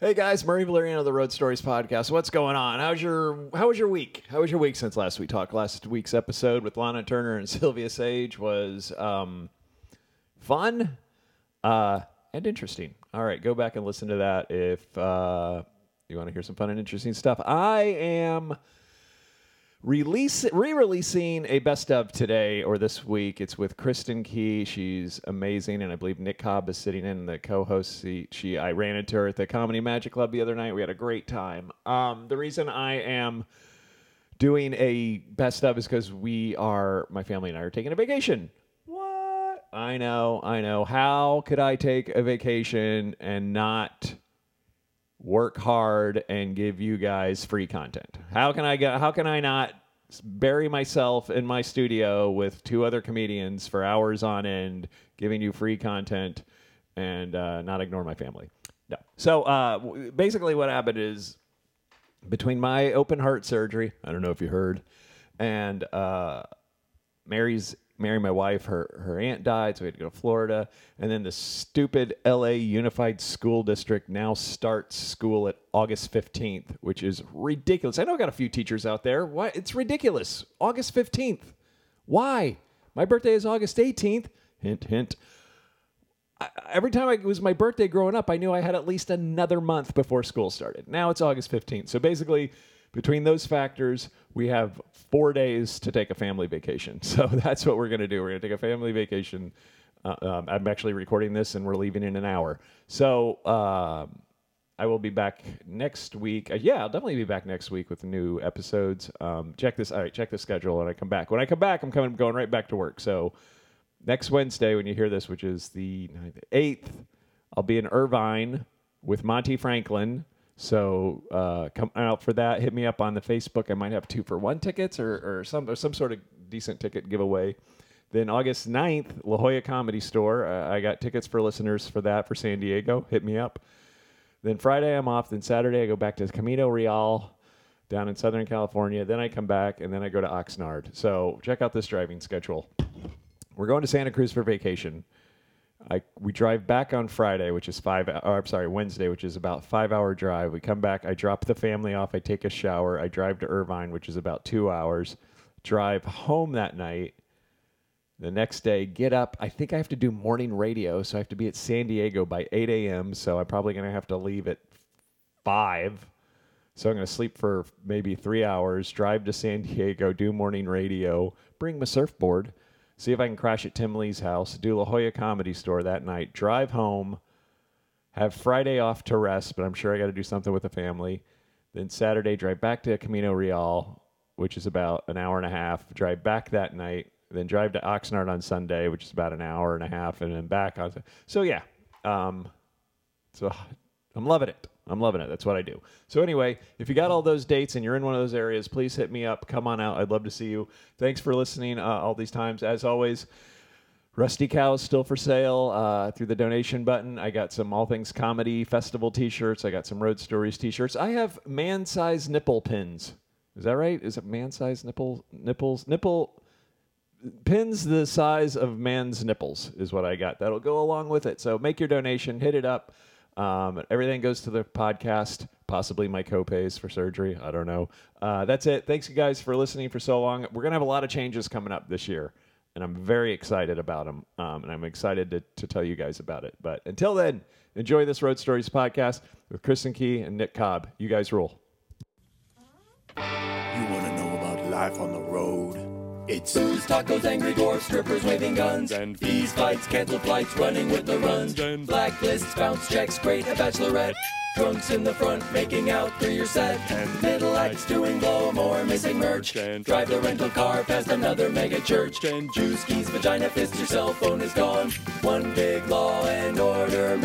Hey guys, Murray Valerian of the Road Stories podcast. What's going on? How was your week? How was your week since last we talked? Last week's episode with Lana Turner and Sylvia Sage was fun and interesting. All right, go back and listen to that if you want to hear some fun and interesting stuff. I am re-releasing a best of today or this week. It's with Kristen Key. She's amazing, and I believe Nick Cobb is sitting in the co-host seat. I ran into her at the Comedy Magic Club the other night. We had a great time. The reason I am doing a best of is because my family and I are taking a vacation. What? I know. How could I take a vacation and not work hard and give you guys free content? How can I not bury myself in my studio with two other comedians for hours on end giving you free content and not ignore my family? No. So basically what happened is between my open heart surgery, I don't know if you heard, and Mary, my wife, her aunt died, so we had to go to Florida. And then the stupid LA Unified School District now starts school at August 15th, which is ridiculous. I know I got a few teachers out there. Why? It's ridiculous. August 15th. Why? My birthday is August 18th. Hint, hint. Every time it was my birthday growing up, I knew I had at least another month before school started. Now it's August 15th. So basically, between those factors, we have 4 days to take a family vacation. So that's what we're going to do. We're going to take a family vacation. I'm actually recording this, and we're leaving in an hour. So I will be back next week. I'll definitely be back next week with new episodes. Check the schedule, and I come back. When I come back, I'm going right back to work. So next Wednesday, when you hear this, which is the 8th, I'll be in Irvine with Monty Franklin. So come out for that. Hit me up on the Facebook. I might have 2-for-1 tickets or some sort of decent ticket giveaway. Then August 9th, La Jolla Comedy Store. I got tickets for listeners for that for San Diego. Hit me up. Then Friday I'm off. Then Saturday I go back to Camino Real down in Southern California. Then I come back, and then I go to Oxnard. So check out this driving schedule. We're going to Santa Cruz for vacation. We drive back on Friday, which is Wednesday, which is about 5-hour drive. We come back. I drop the family off. I take a shower. I drive to Irvine, which is about 2 hours. Drive home that night. The next day, get up. I think I have to do morning radio, so I have to be at San Diego by 8 a.m., so I'm probably going to have to leave at 5. So I'm going to sleep for maybe 3 hours, drive to San Diego, do morning radio, bring my surfboard, see if I can crash at Tim Lee's house, do La Jolla Comedy Store that night, drive home, have Friday off to rest, but I'm sure I got to do something with the family. Then Saturday, drive back to Camino Real, which is about an hour and a half, drive back that night, then drive to Oxnard on Sunday, which is about an hour and a half, and then back on. So yeah, so I'm loving it. That's what I do. So anyway, if you got all those dates and you're in one of those areas, please hit me up. Come on out. I'd love to see you. Thanks for listening all these times. As always, Rusty Cow is still for sale through the donation button. I got some All Things Comedy Festival t-shirts. I got some Road Stories t-shirts. I have man-size nipple pins. Is that right? Is it man-size nipples? Nipple pins the size of man's nipples is what I got. That'll go along with it. So make your donation. Hit it up. Everything goes to the podcast, possibly my copays for surgery. I don't know. That's it. Thanks, you guys, for listening for so long. We're going to have a lot of changes coming up this year, and I'm very excited about them, and I'm excited to tell you guys about it. But until then, enjoy this Road Stories podcast with Kristen Key and Nick Cobb. You guys rule. You want to know about life on the road? It's booze, tacos, angry dwarfs, strippers waving guns, and fees, fights, canceled flights, running with the runs, blacklists, bounce checks, great, a bachelorette, drunks in the front, making out through your set, and middle acts doing blow more, missing merch, drive the rental car past another mega church, juice, keys, vagina, fist, your cell phone is gone, one big Law and Order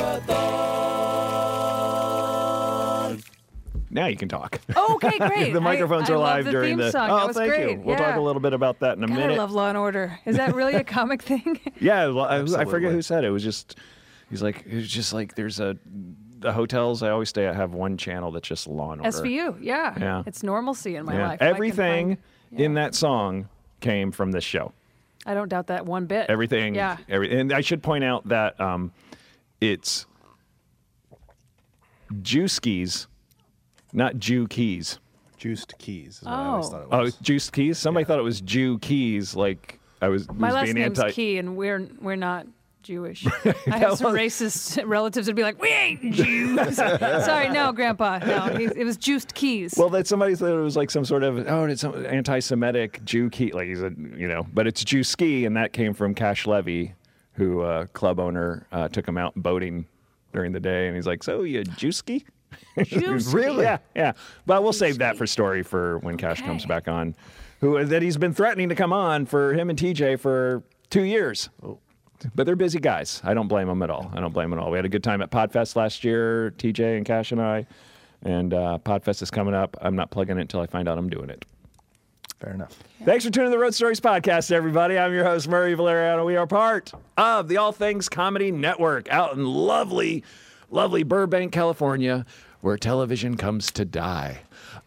marathon. Now you can talk. Okay, great. The microphones are live during the song. Oh, that thank great. you. We'll talk a little bit about that in a minute. I love Law and Order. Is that really a comic thing? Yeah, well, I forget who said it. It was just there's the hotels I always stay at have one channel that's just Law and Order. SVU, yeah. It's normalcy in my life. Everything in that song came from this show. I don't doubt that one bit. Everything. Yeah. And I should point out that it's Juice Keys, not Jew Keys. Juiced Keys is what I always thought it was. Oh, Juiced Keys? Somebody thought it was Jew Keys, like I was My last being name's anti. Key, and we're not Jewish. I have some racist relatives that'd be like, we ain't Jews. Sorry, no, Grandpa. No, it was Juiced Keys. Well, that somebody thought it was like some sort of it's some anti-Semitic Jew key, like he's but it's Jew Ski, and that came from Cash Levy, who club owner took him out boating during the day, and he's like, "So you Jew Ski?" Really? Yeah. But we'll save that for story for when Cash comes back on, that he's been threatening to come on for him and TJ for 2 years. Oh. But they're busy guys. I don't blame them at all. We had a good time at Podfest last year, TJ and Cash and I. And Podfest is coming up. I'm not plugging it until I find out I'm doing it. Fair enough. Yeah. Thanks for tuning to the Road Stories podcast, everybody. I'm your host, Murray Valeriano. We are part of the All Things Comedy Network out in lovely, lovely Burbank, California, where television comes to die.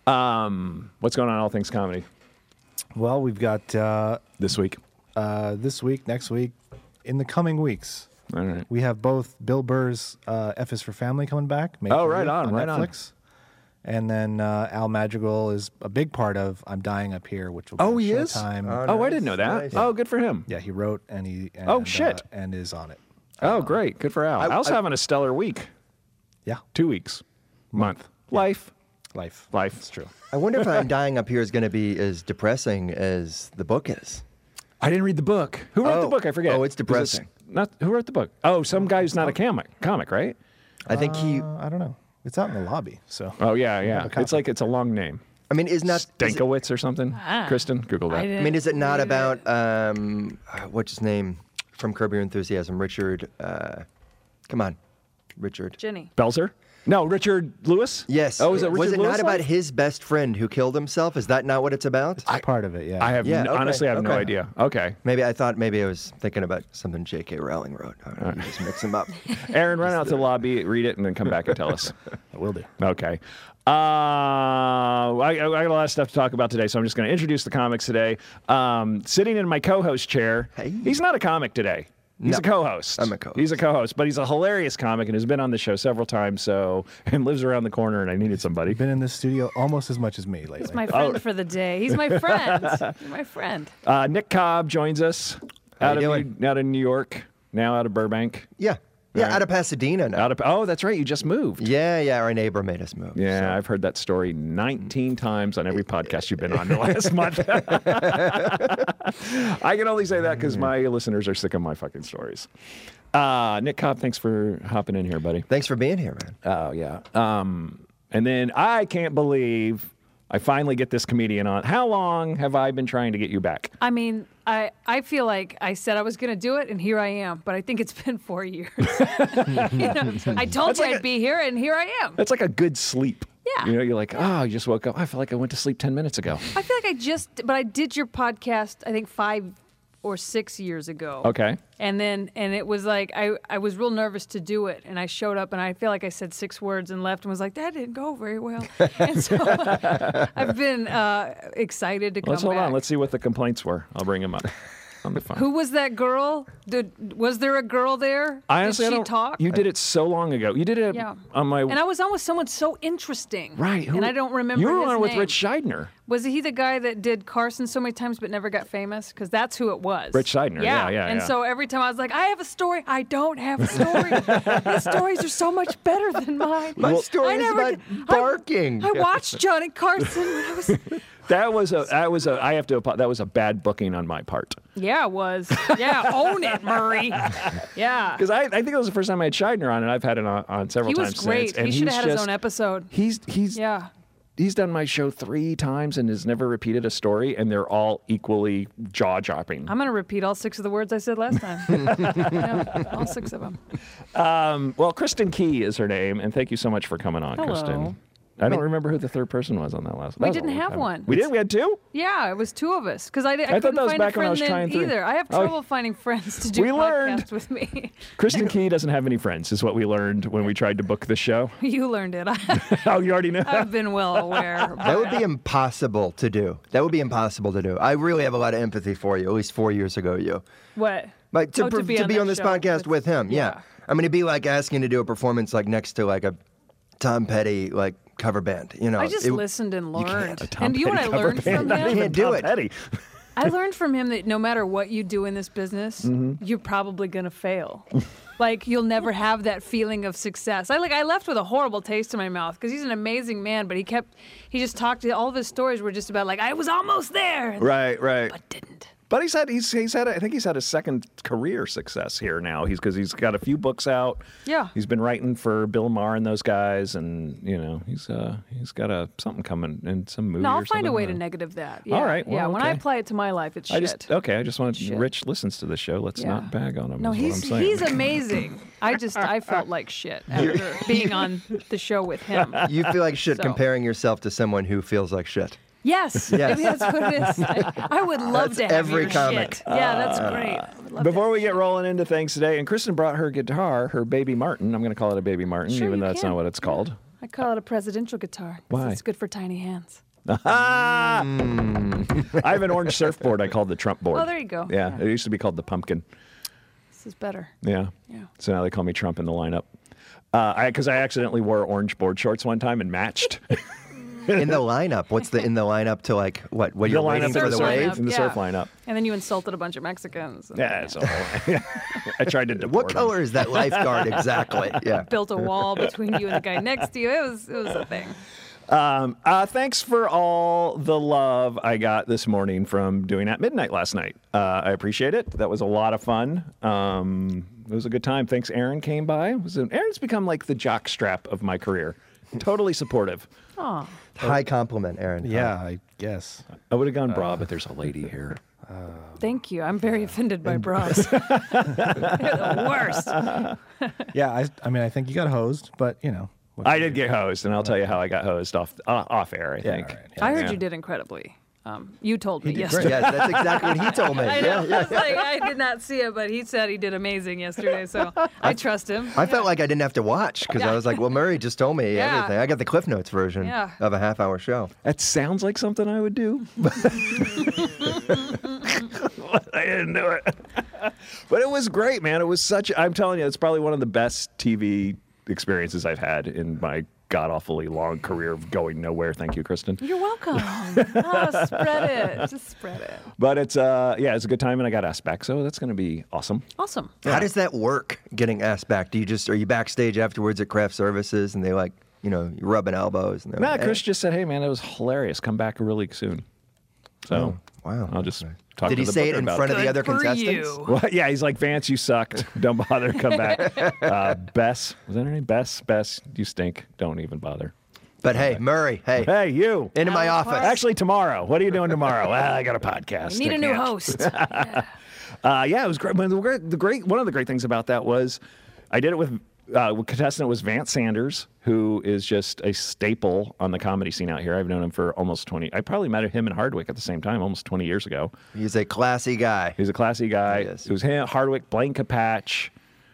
What's going on All Things Comedy? Well, we've got this week, next week, in the coming weeks. All right. We have both Bill Burr's F is for Family coming back. Right on Netflix. And then Al Madrigal is a big part of I'm Dying Up Here, which will be on Showtime. I didn't know that. Nice. Oh, good for him. Yeah, he wrote and and is on it. Great. Good for Al. Al's having a stellar week. Yeah. 2 weeks. Month. Life. It's true. I wonder if I'm Dying Up Here is going to be as depressing as the book is. I didn't read the book. Who wrote the book? I forget. Oh, it's depressing. Who wrote the book? Oh, some guy who's not a comic, right? I think I don't know. It's out in the lobby, so. Oh, yeah. It's a long name. I mean, Stankowitz or something? Kristen, Google that. I mean, is it not about, what's his name from Curb Your Enthusiasm? Richard, come on, Richard. Jenny. Belzer? No, Richard Lewis? Yes. Oh, is it Richard Was it Lewis not about his best friend who killed himself? Is that not what it's about? It's part of it, yeah. I have honestly, I have no idea. Okay. Maybe I was thinking about something J.K. Rowling wrote. You just mix them up. Aaron, run out to the lobby, read it, and then come back and tell us. I will do. Okay. I got a lot of stuff to talk about today, so I'm just going to introduce the comics today. Sitting in my co-host chair, he's not a comic today. He's a co-host. I'm a co-host. He's a co-host, but he's a hilarious comic and has been on the show several times, and lives around the corner, and I needed somebody. Been in this studio almost as much as me lately. He's my friend for the day. He's my friend. You're my friend. Nick Cobb joins us out of New York, now out of Burbank. Yeah, out of Pasadena now. That's right. You just moved. Yeah, our neighbor made us move. Yeah, so. I've heard that story 19 times on every podcast you've been on the last month. I can only say that because my listeners are sick of my fucking stories. Nick Cobb, thanks for hopping in here, buddy. Thanks for being here, man. Oh, yeah. And then I can't believe I finally get this comedian on. How long have I been trying to get you back? I mean, I feel like I said I was going to do it, and here I am. But I think it's been 4 years. I told you I'd be here, and here I am. That's like a good sleep. Yeah. You're like, you just woke up. I feel like I went to sleep 10 minutes ago. I feel like but I did your podcast, I think 5 or 6 years ago. Okay. And it was like, I was real nervous to do it. And I showed up and I feel like I said 6 words and left and was like, that didn't go very well. And so I've been excited to come back. Let's hold on. Let's see what the complaints were. I'll bring them up. on the phone. Who was that girl? Was there a girl there? Honestly, Did she talk? You did it so long ago. You did it on my... And I was on with someone so interesting. Right. And I don't remember his name. You were on with Rich Scheidner. Was he the guy that did Carson so many times but never got famous? Because that's who it was. Rich Scheidner, yeah. And so every time I was like, I have a story. I don't have a story. His stories are so much better than mine. My story is about barking. I watched Johnny Carson when I was... That was a bad booking on my part. Yeah, it was. Yeah, own it, Murray. Yeah. Because I think it was the first time I had Scheidner on, and I've had it on several times since. He was great. And he should have had his own episode. He's done my show 3 times and has never repeated a story, and they're all equally jaw-dropping. I'm going to repeat all 6 of the words I said last time. Yeah, all 6 of them. Well, Kristen Key is her name, and thank you so much for coming on, Hello. Kristen. I don't remember who the third person was on that last one. We didn't have one. We did? We had 2? Yeah, it was 2 of us. Because I thought that was find back a when I was friend trying then 3. either. I have trouble finding friends to do podcasts with me. Kristen Key doesn't have any friends, is what we learned when we tried to book the show. You learned it. Oh, you already knew? I've been well aware. That would be impossible to do. I really have a lot of empathy for you, at least 4 years ago, you. What? Like to be on this podcast with him, yeah. I mean, it'd be like asking to do a performance like next to like a Tom Petty like cover band. You know, I just listened and learned. Tom And you know what I Petty cover learned band, from not him? even Can't do Tom it. Petty. I learned from him that no matter what you do in this business, you're probably gonna fail. Like you'll never have that feeling of success. I left with a horrible taste in my mouth because he's an amazing man, but he just talked to all of his stories were just about like I was almost there, Right. but didn't. But he's had I think he's had a second career success here now. He's got a few books out. Yeah. He's been writing for Bill Maher and those guys, and you know he's got something coming in some movie. No, I'll or find a something. way to negative that. Yeah. All right, well, yeah. When I okay. apply it to my life, it's shit. I just wanted Shit. Rich listens to the show. Let's Yeah. not bag on him. No, is what I'm saying. he's amazing. I felt like shit after being on the show with him. You feel like shit So. comparing yourself to someone who feels like shit. Yes, Yes. maybe that's what it is. I would love That's to have every your comic. shit. Yeah, that's great. I would love to Before have we your get rolling into things today, and Kristen brought her guitar, her Baby Martin. I'm going to call it a Baby Martin, Sure, even you though that's can. not what it's called. shit. I call it a presidential guitar. 'Cause Why? It's good for tiny hands. I have an orange surfboard I called the Trump board. Oh, there you go. Yeah, Yeah. it used to be called the Pumpkin. This is better. Yeah. Yeah. So now they call me Trump in the lineup. Because I accidentally wore orange board shorts one time and matched. In the lineup, what's the in the lineup to like what? What you're waiting for in the surf wave? lineup. In the yeah. surf lineup. And then you insulted a bunch of Mexicans. And Yeah, it's all I tried to deport What them. color is that lifeguard exactly? Yeah. built a wall between you and the guy next to you. It was a thing. Thanks for all the love I got this morning from doing At Midnight last night. I appreciate it. That was a lot of fun. It was a good time. Thanks, Aaron came by. Aaron's become like the jockstrap of my career. Totally supportive. Oh, High compliment, Aaron. Yeah, I guess. I would have gone bra, but there's a lady here. thank you. I'm very offended by bras. They're the worst. Yeah, I mean, I think you got hosed, but you know. what I can did get hosed, and I'll tell you how I got hosed off air, I think. all right, I heard Yeah. you did incredibly. You told me Great. yesterday. Yes, that's exactly what he told me. I Yeah, know. yeah. I was like, I did not see it, but he said he did amazing yesterday, so I trust him. I felt like I didn't have to watch because I was like, well, Murray just told me Yeah. everything. I got the Cliff Notes version Yeah. of a half-hour show. That sounds like something I would do. I didn't do it. But it was great, man. It was I'm telling you, it's probably one of the best TV experiences I've had in my god-awfully long career of going nowhere. Thank you, Kristen. You're welcome. Oh, spread it. Just spread it. But it's it's a good time, and I got asked back, so that's going to be awesome. Awesome. How does that work, getting asked back? Are you backstage afterwards at craft services and they like, you're rubbing elbows? And they're Nah, like, Chris "Hey." just said, hey, man, it was hilarious. Come back really soon. So, wow. I'll just talk Did to he the say it booker in about front of the Good other for contestants? you. Well, yeah, he's like, Vance, you sucked. Don't bother. Come back. Bess, was that her name? Bess, you stink. Don't even bother. But hey, Murray, hey, Hey, you. into my Alan office. Clark. Actually, tomorrow. What are you doing tomorrow? Well, I got a podcast. You need I a new can't. host. Yeah, it was great. One of the great things about that was I did it with contestant was Vance Sanders, who is just a staple on the comedy scene out here. I've known him for almost 20. I probably met him in Hardwick at the same time, almost 20 years ago. He's a classy guy. He's a classy guy. He is. It was him, Hardwick, Blaine Capatch,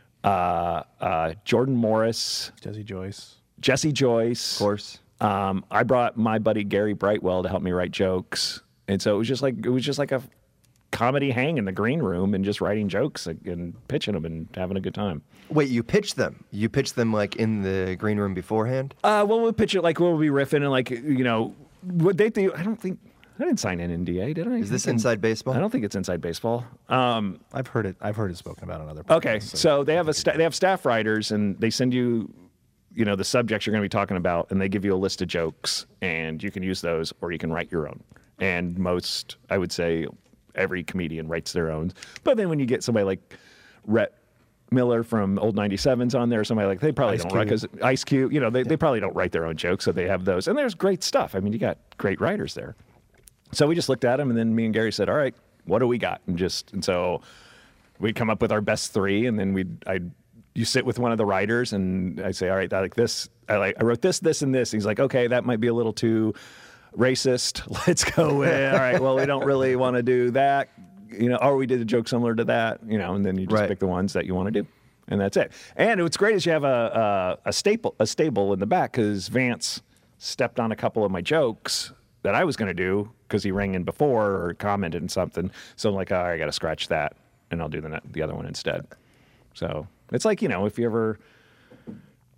Jordan Morris, Jesse Joyce. Of course. I brought my buddy Gary Brightwell to help me write jokes, and so it was just like a comedy hang in the green room and just writing jokes and pitching them and having a good time. Wait, you pitched them? You pitched them like in the green room beforehand? Well, we'll pitch it like we'll be riffing and like what they do. I didn't sign an NDA, did I? Is this inside baseball? I don't think it's inside baseball. I've heard it spoken about on other podcasts. Okay, so they have they have staff writers, and they send you, the subjects you're going to be talking about, and they give you a list of jokes, and you can use those, or you can write your own. And I would say, every comedian writes their own. But then when you get somebody like Rhett Miller from Old 97's on there, or somebody like, they probably don't write, because Ice Cube, they probably don't write their own jokes, so they have those. And there's great stuff. I mean, you got great writers there. So we just looked at them, and then me and Gary said, all right, what do we got? And so we'd come up with our best three, and then you sit with one of the writers, and I say, all right, I like this. I wrote this, this, and this. He's like, okay, that might be a little too racist. Let's go with, all right, well, we don't really want to do that, or we did a joke similar to that, and then you just pick the ones that you want to do. And that's it. And what's great is you have a stable in the back, because Vance stepped on a couple of my jokes that I was going to do because he rang in before or commented on something. So I'm like, oh, I got to scratch that, and I'll do the other one instead. So it's like, if you ever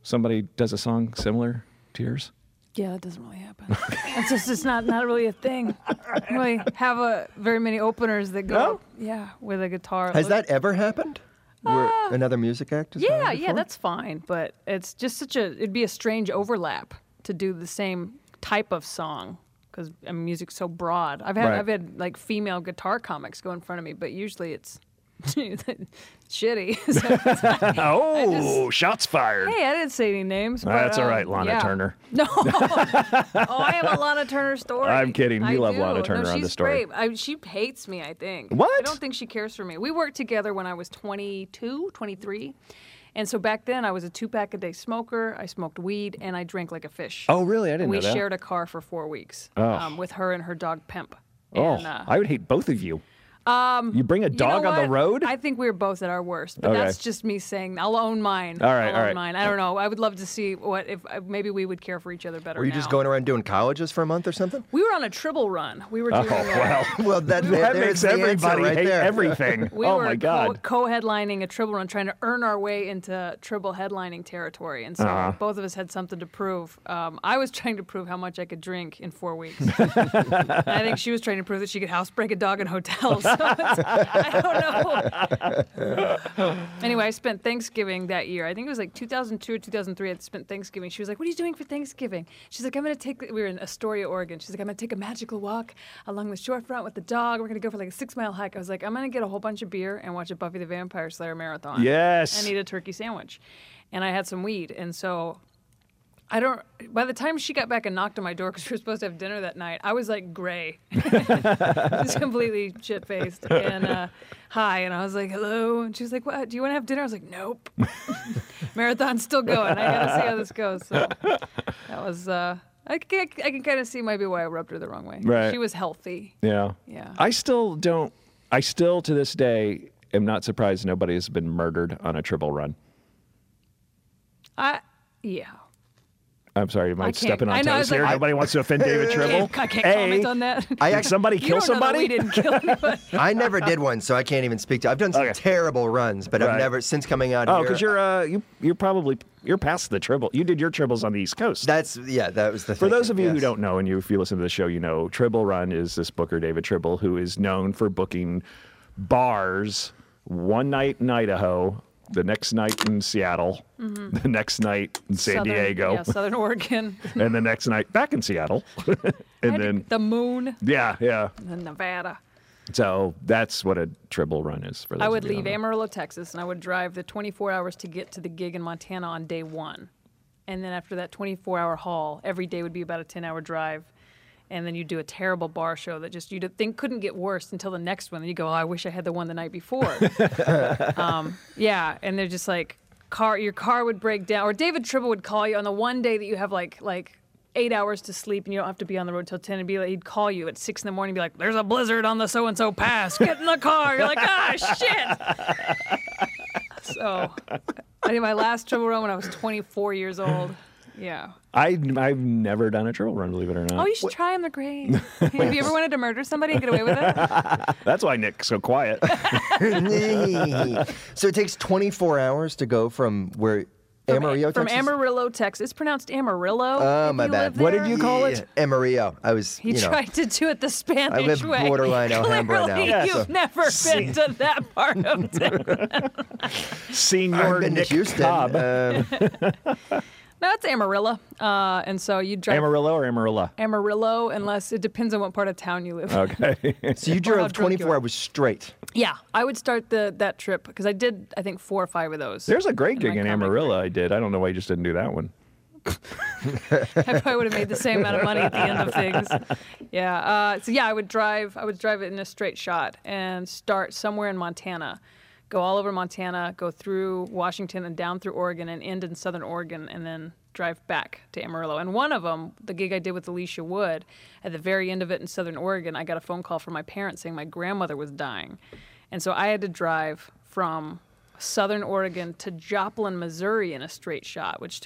Somebody does a song similar to yours? Yeah, that doesn't really happen. It's not really a thing. I don't really have very many openers that go, with a guitar. Has that ever happened? Where another music act has done it before? That's fine. But it's just it'd be a strange overlap to do the same type of song because music's so broad. I've had like female guitar comics go in front of me, but usually it's shitty. So shots fired. Hey, I didn't say any names. But, That's all right, Lana Turner. No. I have a Lana Turner story. I'm kidding. You love Lana Turner no, on the story. Great. She hates me, I think. What? I don't think she cares for me. We worked together when I was 22, 23. And so back then, I was a 2-pack a day smoker. I smoked weed, and I drank like a fish. Oh, really? I didn't know that. We shared a car for 4 weeks with her and her dog, Pimp. Oh, And, I would hate both of you. You bring a dog on the road? I think we were both at our worst, but that's just me saying I'll own mine. All right, I'll own mine. I don't know. I would love to see if maybe we would care for each other better. Were you just going around doing colleges for a month or something? We were on a Tribble run. We were doing. Well, that makes everybody right hate there. everything. We oh were my God. co-headlining a Tribble run, trying to earn our way into Tribble headlining territory, and so both of us had something to prove. I was trying to prove how much I could drink in 4 weeks. I think she was trying to prove that she could housebreak a dog in hotels. So I don't know. Anyway, I spent Thanksgiving that year. I think it was like 2002 or 2003. I spent Thanksgiving. She was like, "What are you doing for Thanksgiving?" She's like, "I'm going to take." We were in Astoria, Oregon. She's like, "I'm going to take a magical walk along the shorefront with the dog. We're going to go for like a 6-mile hike." I was like, "I'm going to get a whole bunch of beer and watch a Buffy the Vampire Slayer marathon. Yes. And eat a turkey sandwich." And I had some weed, and so. By the time she got back and knocked on my door, because we were supposed to have dinner that night, I was like gray. Just completely shit-faced. And hi. And I was like, hello. And she was like, what? Do you want to have dinner? I was like, nope. Marathon's still going. I got to see how this goes. So that was, I can kind of see maybe why I rubbed her the wrong way. Right. She was healthy. Yeah. Yeah. I still to this day, am not surprised nobody has been murdered on a Tribble run. Yeah. I'm sorry, am I stepping on I know, toes here? like, Nobody wants to offend David Tribble. I can't comment on that. Did somebody kill somebody? We didn't kill anybody. I never did one, so I can't even speak to. I've done some terrible runs, but I've never since coming out here. Oh, because you're past the Tribble. You did your Tribbles on the East Coast. That was the thing. For those of you who don't know, and if you listen to the show, you know Tribble Run is this booker, David Tribble, who is known for booking bars one night in Idaho, the next night in Seattle, the next night in San Diego. Yeah, Southern Oregon. And the next night back in Seattle. And then the Moon. Yeah. And then Nevada. So that's what a Tribble Run is for those I would of you leave Amarillo, Texas, and I would drive the 24 hours to get to the gig in Montana on day one. And then after that 24-hour haul, every day would be about a 10-hour drive. And then you do a terrible bar show that just you'd think couldn't get worse until the next one. And you go, oh, I wish I had the one the night before. Yeah, and they're just like, your car would break down. Or David Tribble would call you on the one day that you have like 8 hours to sleep and you don't have to be on the road till 10. And he'd call you at 6 in the morning and be like, there's a blizzard on the so-and-so pass. Get in the car. You're like, shit. So I did my last Tribble Run when I was 24 years old. Yeah. I've never done a Tribble Run, believe it or not. Oh, you should try them. They're great. Have you ever wanted to murder somebody and get away with it? That's why Nick's so quiet. So it takes 24 hours to go from where Amarillo, From Texas? Amarillo, Texas. It's pronounced Amarillo. Oh, if my you bad. live What there. did you call it? Amarillo. He tried to do it the Spanish I live way. borderline Alhambra now. Clearly, Yeah, you've so- never been to that part of town. Senior I've been to Nick Houston. Cobb. No, it's Amarillo. And so you drive Amarillo or Amarilla? Amarillo, unless it depends on what part of town you live. Okay. So you how drove drunk you 24 are. hours straight. Yeah, I would start that trip because I did, I think, 4 or 5 of those. There's a great gig my in comic Amarillo I did. I don't know why you just didn't do that one. I probably would have made the same amount of money at the end of things. Yeah. So yeah, I would drive it in a straight shot and start somewhere in Montana, go all over Montana, go through Washington and down through Oregon and end in Southern Oregon, and then drive back to Amarillo. And one of them, the gig I did with Alicia Wood, at the very end of it in Southern Oregon, I got a phone call from my parents saying my grandmother was dying. And so I had to drive from Southern Oregon to Joplin, Missouri in a straight shot, which took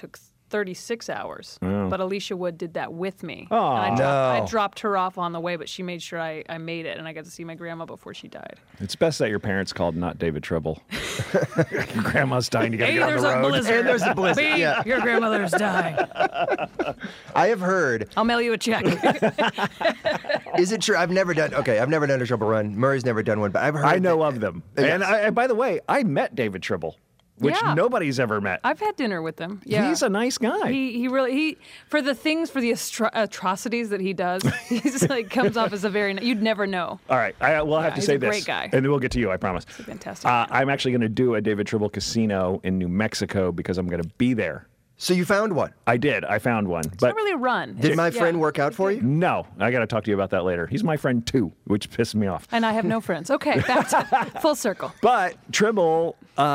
36 hours. Oh. But Alicia Wood did that with me. Aw. And I No. dropped her off on the way, but she made sure I made it, and I got to see my grandma before she died. It's best that your parents called, not David Tribble. Your grandma's dying. You got to Hey, get on there's the a road. blizzard. And there's a blizzard, Beep, yeah. your grandmother's dying. I have heard. I'll mail you a check. Is it true? I've never done a Tribble run. Murray's never done one, but I've heard. I know that- of them. Yes. And by the way, I met David Tribble, which Yeah. nobody's ever met. I've had dinner with him. Yeah. He's a nice guy. He really for the atrocities that he does, he's like comes off as a very you'd never know. All right, I will have to he's say a this, great guy. and then we'll get to you. I promise. He's a fantastic I'm actually going to do a David Tribble casino in New Mexico because I'm going to be there. So you found one. I did. I found one, It's but not really a run. Did my Yeah. friend work out for you? no, I got to talk to you about that later. He's my friend too, which pisses me off. And I have no friends. Okay, back to full circle. But Tribble,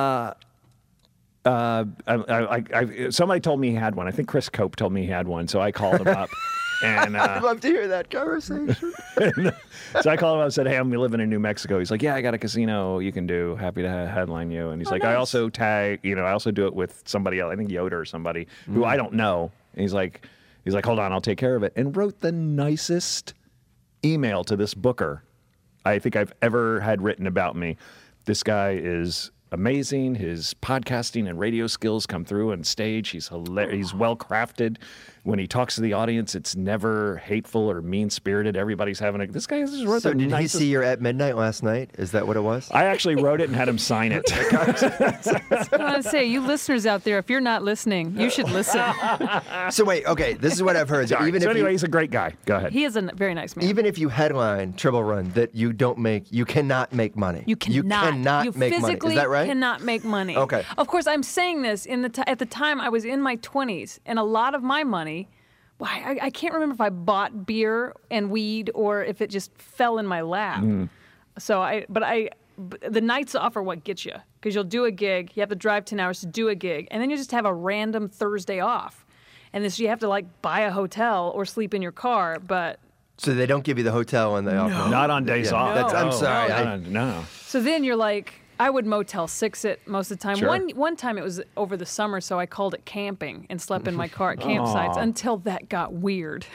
somebody told me he had one. I think Chris Cope told me he had one, so I called him up. And I'd love to hear that conversation. so I called him up and said, "Hey, I'm living in New Mexico." He's like, "Yeah, I got a casino you can do. Happy to headline you." And he's like, nice. "I also I also do it with somebody else. I think Yoder or somebody who I don't know." And he's like, "Hold on, I'll take care of it." And wrote the nicest email to this booker I think I've ever had written about me. This guy is amazing. His podcasting and radio skills come through on stage. He's hilarious. He's well crafted. When he talks to the audience, it's never hateful or mean spirited. Everybody's having a. This guy just wrote So the did nicest. he see you at midnight last night? Is that what it was? I actually wrote it and had him sign it. I want to say, you listeners out there, if you're not listening, you should listen. So wait, okay, this is what I've heard. Sorry. Even So if anyway, you, he's a great guy. Go ahead. He is a very nice man. even if you headline Tribble Run, that you cannot make money. You cannot. You cannot You make money. physically Is that right? cannot make money. Okay. Of course, I'm saying this at the time I was in my 20s, and a lot of my money. Well, I can't remember if I bought beer and weed or if it just fell in my lap. So the nights off are what gets you, because you'll do a gig, you have to drive 10 hours to do a gig, and then you just have a random Thursday off, and this you have to like buy a hotel or sleep in your car, but. So they don't give you the hotel and the Not on days off. That's, I'm sorry. No. So then you're like, I would Motel 6 it most of the time. Sure. One time it was over the summer, so I called it camping and slept in my car at campsites until that got weird.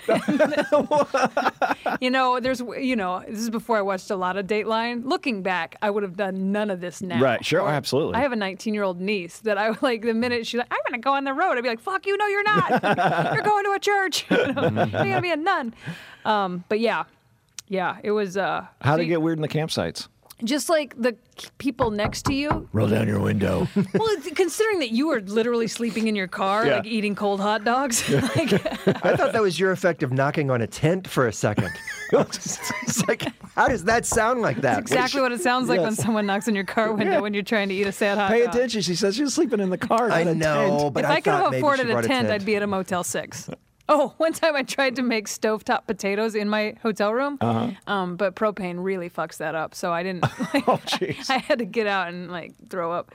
This is before I watched a lot of Dateline. Looking back, I would have done none of this now. Right, sure, absolutely. I have a 19-year-old niece that I like the minute she's like, I'm going to go on the road, I'd be like, fuck you, no, you're not. You're going to a church. You're going to be a nun. But yeah, it was. How'd it get weird in the campsites? Just like the people next to you. Roll down your window. Well, considering that you were literally sleeping in your car, Yeah. like eating cold hot dogs. Like, I thought that was your effect of knocking on a tent for a second. It's like, how does that sound like that? exactly what it sounds like when someone knocks on your car window when you're trying to eat a sad hot Pay dog. attention. She says she's sleeping in the car. Not I a know, tent. but If I could thought have maybe afforded she a brought tent, I'd be at a Motel 6. Oh, one time I tried to make stovetop potatoes in my hotel room, but propane really fucks that up. So I didn't. Oh, jeez. I had to get out and like throw up.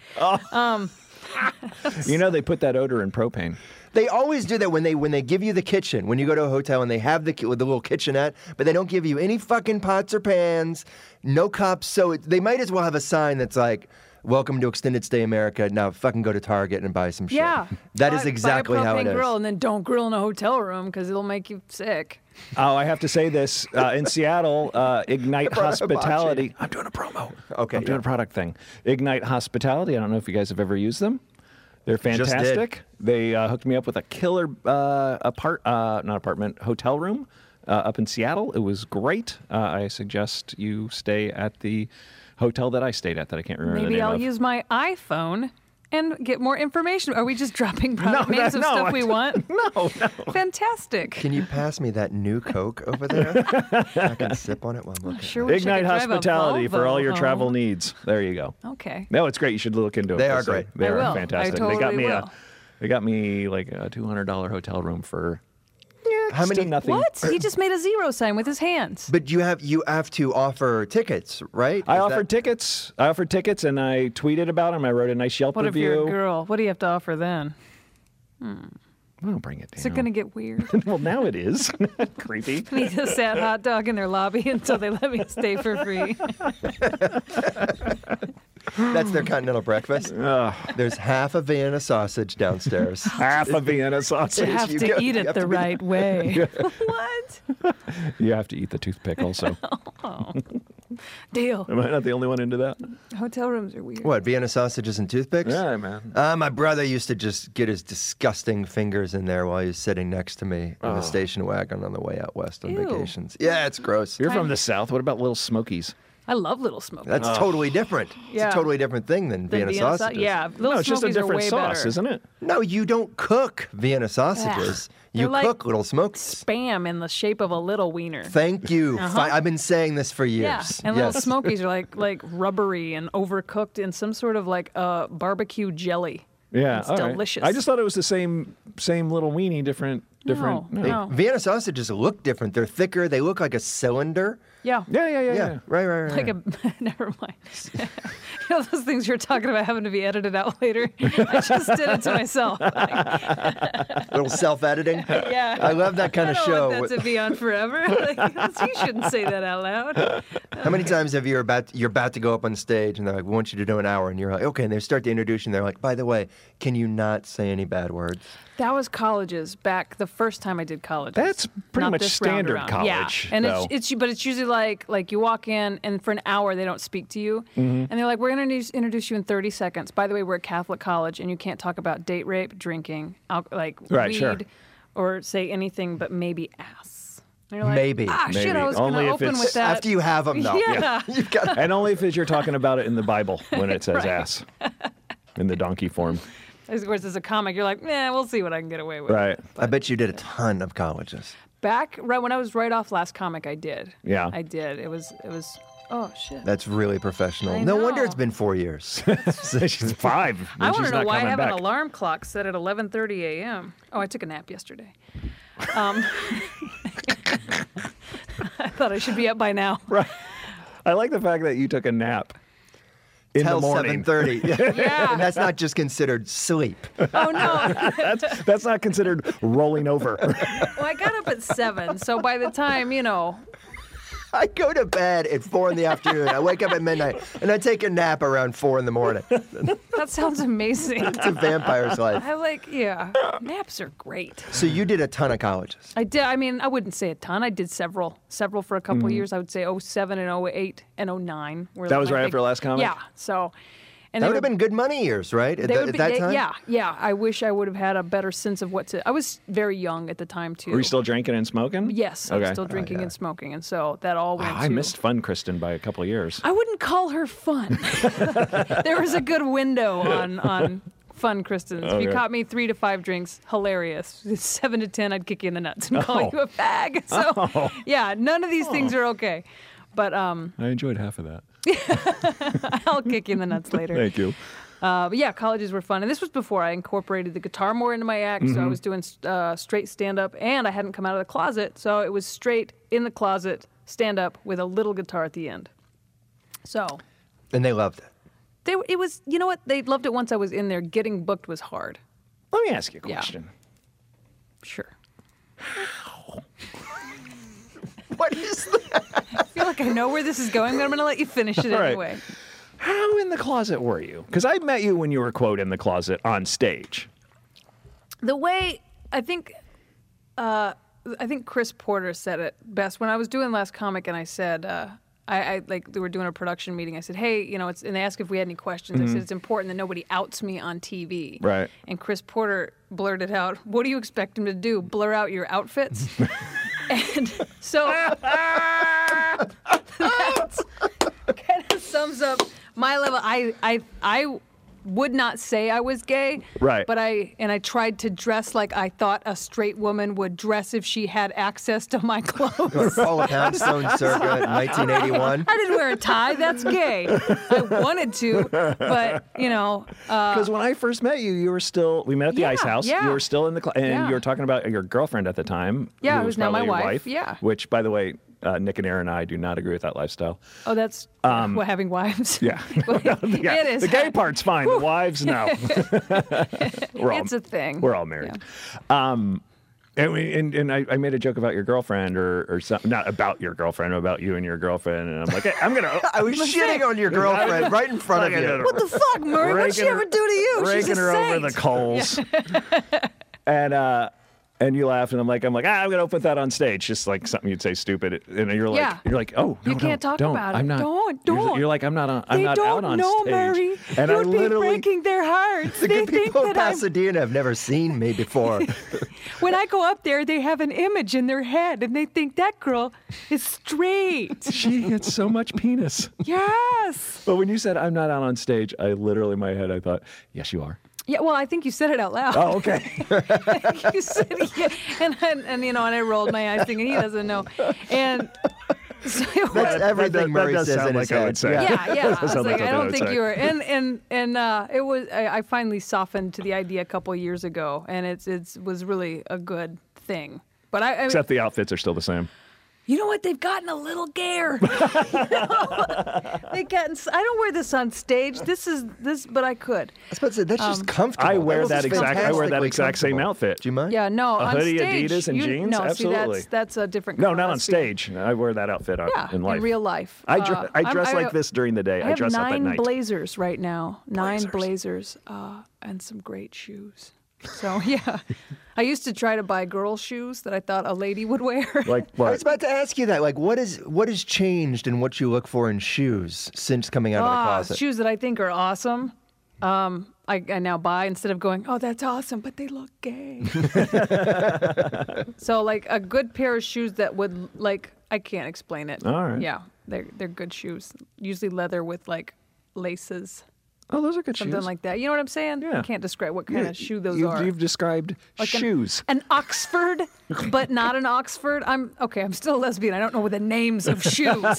They put that odor in propane. They always do that when they give you the kitchen. When you go to a hotel and they have the little kitchenette, but they don't give you any fucking pots or pans, no cups. So they might as well have a sign that's like, "Welcome to Extended Stay America. Now fucking go to Target and buy some shit." Yeah, That is exactly buy a how propane it is. grill and then don't grill in a hotel room because it'll make you sick. Oh, I have to say this. In Seattle, Ignite brought hibachi. Hospitality. I'm doing a promo. Okay, I'm doing yeah. a product thing. Ignite Hospitality. I don't know if you guys have ever used them. They're Just fantastic. They hooked me up with a killer hotel room up in Seattle. It was great. I suggest you stay at the hotel that I stayed at that I can't remember the Maybe name I'll of. use my iPhone and get more information. Are we just dropping product names of stuff we want? No. Fantastic. Can you pass me that new Coke over there? I can sip on it while I'm looking. Sure wish I Ignite could drive a Hospitality for all your Volvo travel home. needs. There you go. Okay. No, it's great. You should look into it. They are They're great. They I are will. fantastic. I totally will. They got me like a $200 hotel room for How many? nothing. What? He just made a zero sign with his hands. But you have to offer tickets, right? I Is offered that- tickets. I offered tickets, and I tweeted about them. I wrote a nice Yelp What if review. you're a girl? What do you have to offer then? Don't bring it down. Is it going to get weird? Well, now it is. Creepy. Eat a sad hot dog in their lobby until they let me stay for free. That's their continental breakfast. There's half a Vienna sausage downstairs. Half a Vienna sausage. You have You to get- eat you it have the to be- right way. What? You have to eat the toothpick also. Deal. Am I not the only one into that? Hotel rooms are weird. What, Vienna sausages and toothpicks? Yeah, man. My brother used to just get his disgusting fingers in there while he was sitting next to me in the station wagon on the way out west on Ew. vacations. Yeah, it's gross. You're from the South. What about Little Smokies? I love Little Smokies. That's totally different. Yeah. It's a totally different thing than Vienna sausages. Yeah, Little No, it's just a Smokies are different way sauce, better. isn't it? No, you don't cook Vienna sausages. You They're like cook Little Smokes. Spam in the shape of a little wiener. Thank you. I've been saying this for years. Yeah, and Little Smokies are like rubbery and overcooked in some sort of like barbecue jelly. Yeah, It's all right. delicious. I just thought it was the same little weenie, different. No. Vienna sausages look different. They're thicker. They look like a cylinder. Yeah. Yeah. Right. Like a never mind. You know those things you're talking about having to be edited out later. I just did it to myself. Little self-editing. Yeah. I love that kind I of don't show. want that to be on forever. Like, you shouldn't say that out loud. How many times have you're about to go up on stage and they're like, "We want you to do an hour," and you're like, "Okay," and they start to introduce you. And they're like, "By the way, can you not say any bad words?" That was colleges back the first time I did college. That's pretty much standard Yeah, college, and though. it's usually like you walk in and for an hour they don't speak to you, and they're like, we're going to introduce you in 30 seconds. By the way, we're a Catholic college, and you can't talk about date rape, drinking, Right, weed, sure. or say anything but maybe ass. And you're like, Maybe. shit, Maybe. I was going Only to if open it's- with that. After you have them, though. Yeah. You've got. And only if you're talking about it in the Bible when it says ass in the donkey form. Of course, as a comic, you're like, we'll see what I can get away with. Right. I bet you did a ton of colleges. Back right when I was right off last comic, I did. Yeah. I did. It was. Oh shit. That's really professional. I No wonder know. it's been 4 years. She's 5. I want she's to know not why I coming have back. an alarm clock set at 11:30 a.m. Oh, I took a nap yesterday. I thought I should be up by now. Right. I like the fact that you took a nap in Till the morning. 7:30. Yeah. And that's not just considered sleep. Oh no. That's not considered rolling over. Well, I got up at 7, so by the time I go to bed at 4 in the afternoon. I wake up at midnight, and I take a nap around 4 in the morning. that sounds amazing. It's a vampire's life. Naps are great. So you did a ton of colleges. I did. I mean, I wouldn't say a ton. I did several for a couple years. I would say 07 and 08 and 09. Were That was my right after last comic? Yeah. So. And That they would have were- been good money years, right? At, They th- would at be, that time? Yeah. I wish I would have had a better sense of what to. I was very young at the time too. Were you still drinking and smoking? Yes, I was Okay. still drinking and smoking, and so that all went. I to, missed Fun Kristen by a couple of years. I wouldn't call her fun. There was a good window on Fun Kristen. If you Okay. caught me 3 to 5 drinks, hilarious. 7 to 10, I'd kick you in the nuts and call you a fag. So yeah, none of these things are okay. But I enjoyed half of that. I'll kick you in the nuts later. Thank you. But yeah, colleges were fun. And this was before I incorporated the guitar more into my act. So I was doing straight stand-up, and I hadn't come out of the closet. So it was straight in the closet, stand-up with a little guitar at the end. So And they loved it. it was, you know what? They loved it once I was in there. Getting booked was hard. Let me ask you a Yeah. question. Sure. What is that? I feel like I know where this is going, but I'm going to let you finish it All right. anyway. How in the closet were you? Because I met you when you were, quote, in the closet on stage. The way I think Chris Porter said it best when I was doing Last Comic, and I said, I like we were doing a production meeting. I said, hey, and they asked if we had any questions. I said it's important that nobody outs me on TV. Right. And Chris Porter blurted out, "What do you expect him to do? Blur out your outfits?" And so that kind of sums up my level. I would not say I was gay, Right. But I tried to dress like I thought a straight woman would dress if she had access to my clothes. Paula Poundstone circa 1981. I didn't wear a tie. That's gay. I wanted to, but Because when I first met you, you were still, we met at the Yeah, Ice House. yeah. You were still in the, and Yeah. you were talking about your girlfriend at the time. Yeah, who who's now my probably your wife, yeah. Which, by the way, Nick and Aaron and I do not agree with that lifestyle. oh, that's what having wives. Yeah. It is. The gay part's fine. The wives, no. We're all, It's a thing. We're all married. And I made a joke about your girlfriend or something, not about your girlfriend, about you and your girlfriend. And I'm like, hey, I'm going to. I was shitting on your girlfriend right in front of you. What the fuck, Murray? What'd she ever do to you? She's Raking a her saint. over the coals. And you laughed, and I'm like, I'm going to put that on stage, just like something you'd say stupid, and you're like, oh, no, you can't talk don't. about it. I'm not. Don't. You're like, I'm not out They on don't know, stage. Murray. And You'd be breaking their hearts. The They good think people of that I'm. Pasadena have never seen me before. When I go up there, they have an image in their head, and they think that girl is straight. She gets so much penis. Yes. But when you said I'm not out on stage, I literally in my head I thought, yes, you are. Yeah, well, I think you said it out loud. Oh, okay. You said, yeah. And I rolled my eyes thinking he doesn't know. And so it was, That's everything Murray does says sound in his like I head. would say. yeah. I was sound like, like I something I don't would think say. you were. And it was. I finally softened to the idea a couple of years ago, and it was really a good thing. But I Except the outfits are still the same. You know what? They've gotten a little gayer. They gotten. I don't wear this on stage. But I could. I was about to say, that's just comfortable. I wear That's that just exact fantastically same comfortable. outfit. Do you mind? Yeah, no. A on hoodie, stage, Adidas, and jeans? No, Absolutely. See, that's a different. No, color. not on Let's be honest. stage. I wear that outfit Yeah, in life. in real life. I dress like this during the day. I I have dress up at 9 night. blazers right now. 9 blazers, and some great shoes. So yeah, I used to try to buy girl shoes that I thought a lady would wear. Like I was what? about to ask you that. Like, what has changed in what you look for in shoes since coming out of the closet? Shoes that I think are awesome. I now buy instead of going, oh, that's awesome, but they look gay. So like a good pair of shoes that would I can't explain it. All right. Yeah, they're good shoes. Usually leather with like laces. Oh, those are good Something shoes. like that. You know what I'm saying? Yeah. I can't describe what kind of shoe those are. You've described Like shoes. An Oxford, but not an Oxford. I'm still a lesbian. I don't know the names of shoes.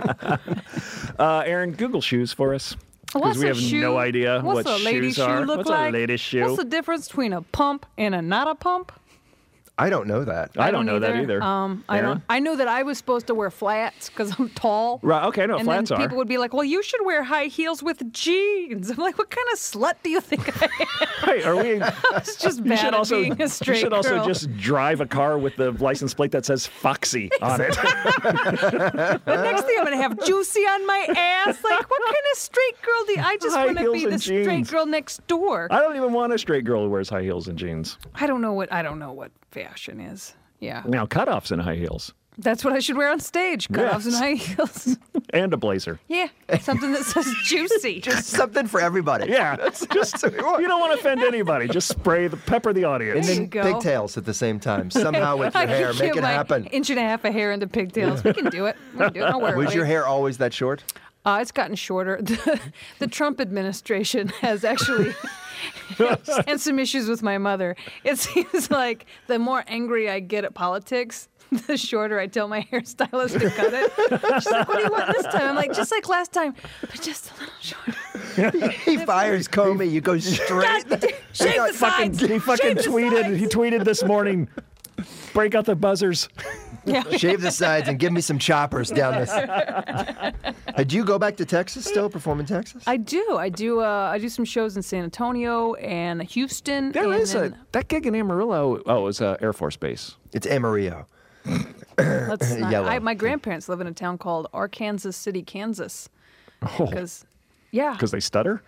Aaron, Google shoes for us. Because we have no idea What's what a lady shoes shoe are. look What's like? a lady shoe? What's the difference between a pump and a not a pump? I don't know that. I don't know that either. I know that I was supposed to wear flats because I'm tall. Right, okay, no, and flats then are. people would be like, well, you should wear high heels with jeans. I'm like, what kind of slut do you think I am? Right, are we? It's just You bad should at also, being a straight you should also girl. just drive a car with the license plate that says Foxy on it. But next thing I'm going to have Juicy on my ass. Like, what kind of straight girl do you... I just High want to heels be the and straight jeans. girl next door. I don't even want a straight girl who wears high heels and jeans. I don't know what fashion is. Yeah. Now, cutoffs and high heels. That's what I should wear on stage. Cutoffs and high heels. And a blazer. Yeah. Something that says Juicy. Just something for everybody. Yeah, just you don't want to offend anybody. Just pepper the audience. And There then you go. pigtails at the same time. Somehow with your I can hair. Make get it my happen. Inch and a half of hair into pigtails. We can do it. Don't worry. Was your hair always that short? It's gotten shorter. The Trump administration has actually and some issues with my mother. It seems like the more angry I get at politics, the shorter I tell my hairstylist to cut it. She's like, what do you want this time? I'm like, just like last time, but just a little shorter. He fires Comey. You go straight. Shave the sides. He fucking Shave the tweeted. sides. He tweeted this morning. Break out the buzzers. Yeah. Shave the sides and give me some choppers down this. Do you go back to Texas still? Perform in Texas? I do. I do some shows in San Antonio and Houston. There and is then, that gig in Amarillo. Oh, it was Air Force Base. It's Amarillo. Let's not, Yellow. my grandparents live in a town called Arkansas City, Kansas. Oh, Because, yeah. because they stutter.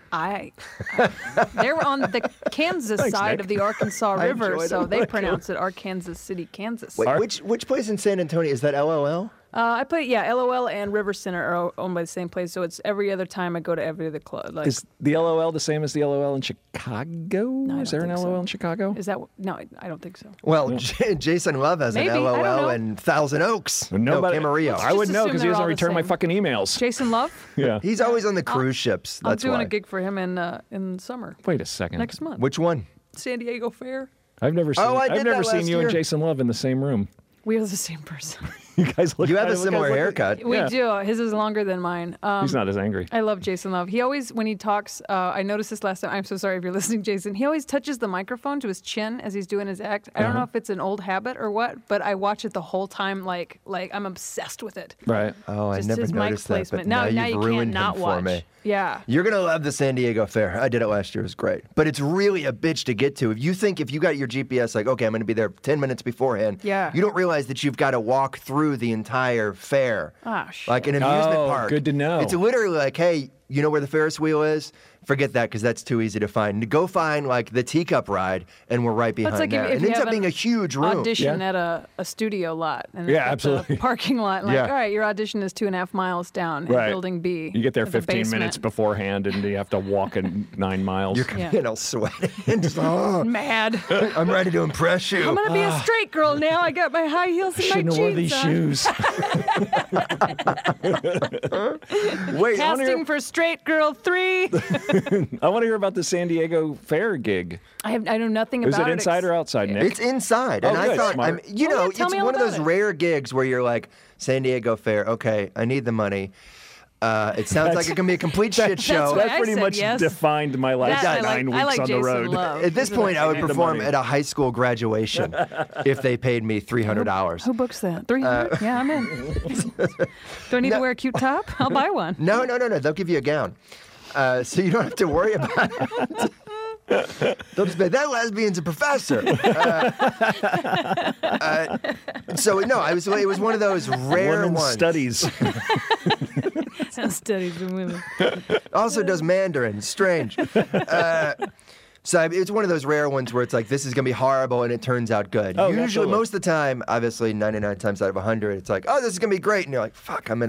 They're on the Kansas Thanks, side Nick. of the Arkansas River, enjoyed so it. they pronounce it Arkansas City, Kansas. Wait, which place in San Antonio? Is that LOL? I play, LOL and River Center are owned by the same place, so it's every other time I go to every other club. Like, Is the LOL the same as the LOL in Chicago? I Is there don't an think LOL so. in Chicago? is that no? I don't think so. Well, Jason Love has Maybe, I an don't LOL know. in Thousand Oaks. Nobody. Camarillo. I would Just know assume because he they're doesn't all the return my same. fucking emails. Jason Love, Yeah. He's always on the cruise ships. I'm That's doing why. a gig for him in summer Wait a second. next month. Which one? San Diego Fair. I've never seen. Oh, I I've did never that seen last you year. and Jason Love in the same room. We are the same person. You guys look. You have a you guys similar look- haircut. We Yeah. do. His is longer than mine. He's not as angry. I love Jason Love. He always, when he talks, I noticed this last time. I'm so sorry if you're listening, Jason. He always touches the microphone to his chin as he's doing his act. I don't know if it's an old habit or what, but I watch it the whole time. Like I'm obsessed with it. Right. Oh, I Just never his mic noticed that, but placement. now Now you've you ruined can't not him for watch. me. Yeah. You're going to love the San Diego Fair. I did it last year. It was great. But it's really a bitch to get to. If you got your GPS, like, okay, I'm going to be there 10 minutes beforehand, Yeah. you don't realize that you've got to walk through the entire fair. Ah, shit. Like an amusement Oh, park. good to know. It's literally like, hey, you know where the Ferris wheel is? Forget that because that's too easy to find. Go find like the teacup ride, and we're right behind That's like that. if It you ends have up being an a huge room. audition Yeah. at a studio lot. And Yeah, it's at the absolutely. parking lot. Like, Yeah. all right, your audition is 2.5 miles down in Right. Building B. You get there at the 15 minutes basement. beforehand, and you have to walk in 9 miles. You're Yeah. sweating. And just, oh, Mad. I'm ready to impress you. I'm gonna be a straight girl now. I got my high heels and my Shouldn't have worn these jeans on. shoes. Wait, Casting for Straight Girl 3. I want to hear about the San Diego Fair gig. I know nothing Is about it it. inside or outside, Nick? It's inside, and Oh, I good, thought, smart. you Well, know, yeah, tell it's me all one of about those it. rare gigs where you're like, San Diego Fair, okay, I need the money. It sounds like it can be a complete shit show. why That's I pretty said much yes. defined my last That, 9 weeks I like on Jason the road. Love. At this point, I would need the perform money. at a high school graduation if they paid me $300. Who books that? 300? Yeah, I'm in. Do I need to wear a cute top? I'll buy one. No. They'll give you a gown. So you don't have to worry about it. They'll just be like, that lesbian's a professor. So, no, it was one of those rare Women's ones. studies. Studies in women. Also does Mandarin. Strange. So it's one of those rare ones where it's like, this is going to be horrible, and it turns out good. Oh, Usually, absolutely. most of the time, obviously, 99 times out of 100, it's like, oh, this is going to be great. And you're like, fuck, I'm in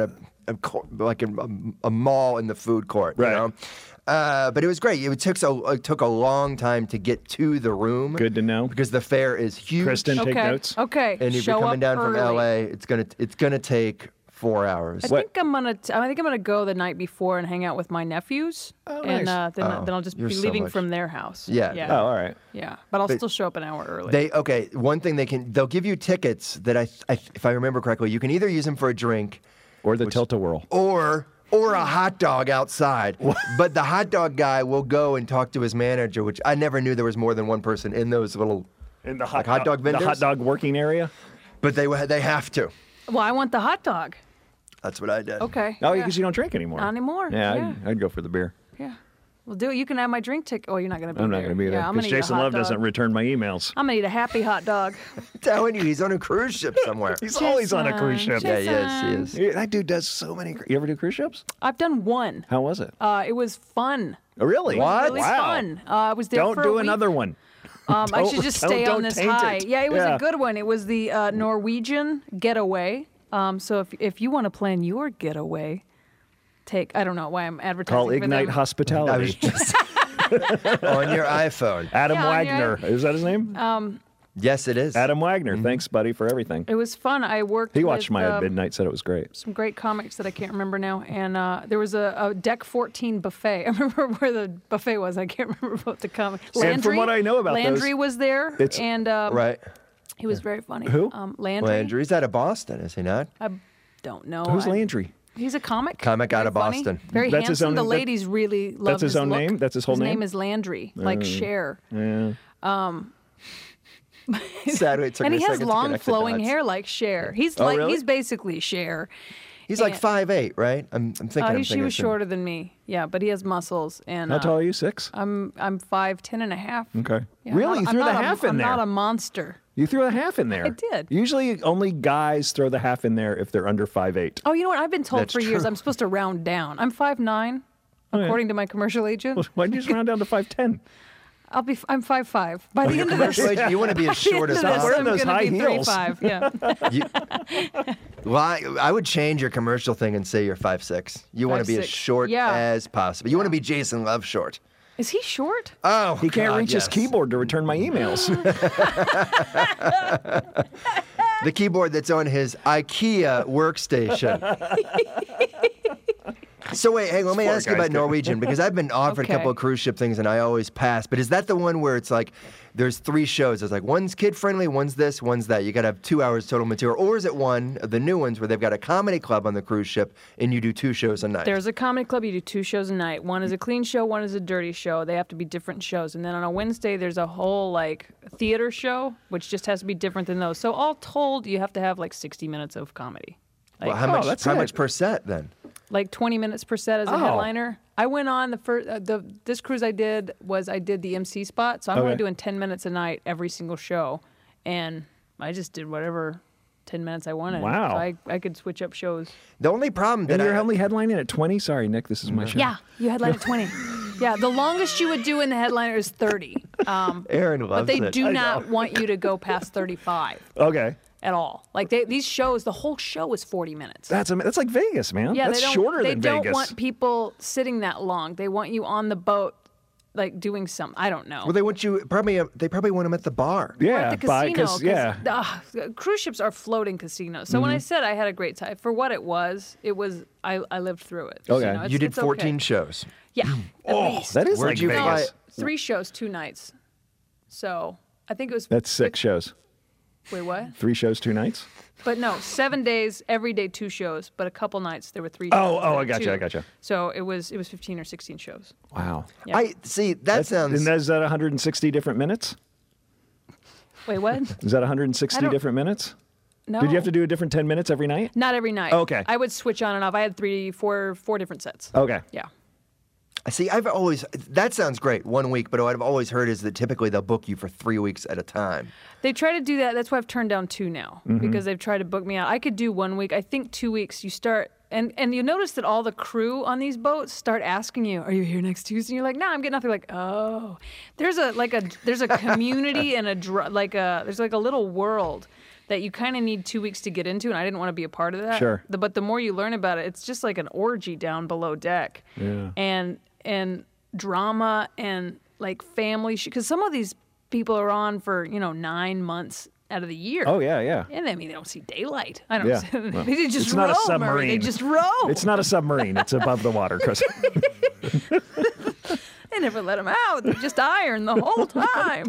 a mall in the food court. Right. You know? But it was great. It took a long time to get to the room. Good to know. Because the fair is huge. Kristen, take Okay. notes. Okay. And if Show you're coming up down from early. LA, it's gonna take 4 hours. I think I'm gonna go the night before and hang out with my nephews, and nice. then I'll just you're be so leaving much- from their house. Yeah. Oh, all right. Yeah, but I'll still show up an hour early. One thing they'll give you tickets that if I remember correctly, you can either use them for a drink Or the tilt-a-whirl. or a hot dog outside. But the hot dog guy will go and talk to his manager, which I never knew there was more than one person in those little In the like hot dog vendors. The hot dog working area? But they have to. Well, I want the hot dog. That's what I did. Okay. Oh, yeah. because you don't drink anymore. Not anymore. Yeah, Yeah. I'd go for the beer. Yeah. Well, do it. You can have my drink ticket. Oh, you're not gonna be I'm there. not going to be there Yeah, I'm because gonna eat a Jason hot Love dog. doesn't return my emails. I'm gonna eat a happy hot dog. I'm telling you, he's on a cruise ship somewhere. He's always on a cruise ship. Yeah, he is. Yeah, that dude does so many. You ever do cruise ships? I've done one. How was it? It was fun. Oh, really? What? Really Wow. fun. I was there Don't for do a week. another one. I should just stay don't on this taint high. it. Yeah, it was Yeah. a good one. It was the Norwegian getaway. So if you want to plan your getaway, I don't know why I'm advertising Call for Ignite them. I was Hospitality. just on your iPhone. Adam Yeah, on Wagner. Is that his name? Yes, it is. Adam Wagner. Thanks, buddy, for everything. It was fun. I worked. He watched with, my Midnight, said it was great. some great comics that I can't remember now. And there was a Deck 14 buffet. I remember where the buffet was. I can't remember what the comic. And from what I know about Landry those, was there, it's- and Right. he was very funny. Who? Landry. Landry's out of Boston, is he not? I don't know. Who's Landry? He's a comic. Comic out Very of funny, Boston. Very That's his handsome. own- The that- ladies really love that's his own look. name? That's his whole name? His name is Landry, like Cher. Yeah. Sadly, it took And me he a has second to long connect the flowing dots. hair like Cher. He's Oh, like really? he's basically Cher. He's like and- 5'8", right? I'm thinking. She was shorter than me. Yeah, but he has muscles. And How tall are you? 6? I'm 5'10" and a half. Okay. Yeah, Really? You I'm threw not the a- half in I'm there. not a monster. You threw a half in there. I did. Usually, only guys throw the half in there if they're under 5'8". Oh, you know what? I've been told That's for years true. I'm supposed to round down. I'm 5'9", according to my commercial agent. Why did you just round down to 5'10"? I'm 5'5". By the end of this, Commercial agent, you want to be as short as by the end of this, wearing possible. I'm those gonna high be heels. 3'5". Yeah. Well, I would change your commercial thing and say you're 5'6". You want to be as 5'6". short Yeah. as possible. You want to be Jason Love short. Is he short? Oh, He can't God, reach his yes. keyboard to return my emails. The keyboard that's on his IKEA workstation. So wait, hey, let me Poor ask you guys about do. Norwegian because I've been offered a couple of cruise ship things and I always pass. But is that the one where it's like there's 3 shows? It's like one's kid friendly, one's this, one's that. You got to have 2 hours total material, or is it one of the new ones where they've got a comedy club on the cruise ship and you do 2 shows a night? There's a comedy club. You do 2 shows a night. One is a clean show. One is a dirty show. They have to be different shows. And then on a Wednesday, there's a whole like theater show, which just has to be different than those. So all told, you have to have like 60 minutes of comedy. Like, Well, how much per set then? like 20 minutes per set as a headliner. I went on the first this cruise I did the MC spot, so I'm only doing 10 minutes a night every single show, and I just did whatever 10 minutes I wanted. Wow. So I could switch up shows. The only problem that And you're only headlining at 20? Sorry, Nick, this is my show. Yeah, you headline at 20. Yeah, the longest you would do in the headliner is 30. Aaron loves But they it. do not want you to go past 35 Okay. at all. Like these shows, the whole show is 40 minutes. That's like Vegas, man. Yeah, That's they don't, shorter they than don't Vegas. want people sitting that long. They want you on the boat, like doing something. I don't know. Well, they want you they probably want them at the bar. Or yeah, at the casino. 'cause- yeah. Cruise ships are floating casinos. So when I said I had a great time, for what it was I lived through it. Okay. You know, You did it's 14 okay. shows. Yeah, at least. That is Where'd like you Vegas. fly? 3 shows, 2 nights. So I think it was. That's 6 shows. Wait, what? 3 shows, 2 nights? But no, 7 days, every day 2 shows. But a couple nights there were 3 Oh, shows. I and gotcha, 2. I gotcha. So it was 15 or 16 shows. Wow. Yeah. I see. That sounds. And is that 160 different minutes? Wait, what? Is that 160 don't- different minutes? No. Did you have to do a different 10 minutes every night? Not every night. Okay. I would switch on and off. I had 4 different sets. Okay. Yeah. See, that sounds great, 1 week, but what I've always heard is that typically they'll book you for 3 weeks at a time. They try to do that. That's why I've turned down 2 now Mm-hmm. because they've tried to book me out. I could do 1 week. I think 2 weeks you start and you notice that all the crew on these boats start asking you, "Are you here next Tuesday?" And you're like, "No, I'm getting nothing." Like, "Oh, there's a community and there's like a little world that you kind of need 2 weeks to get into, and I didn't want to be a part of that. Sure. But the more you learn about it, it's just like an orgy down below deck. Yeah. And drama and like family because some of these people are on for 9 months out of the year. Oh, yeah, yeah. And I mean, they don't see daylight. I don't. Yeah. Know. They just It's row. not a Murray. submarine. They just row. It's not a submarine. It's above the water, Chris. They never let them out. They just iron the whole time.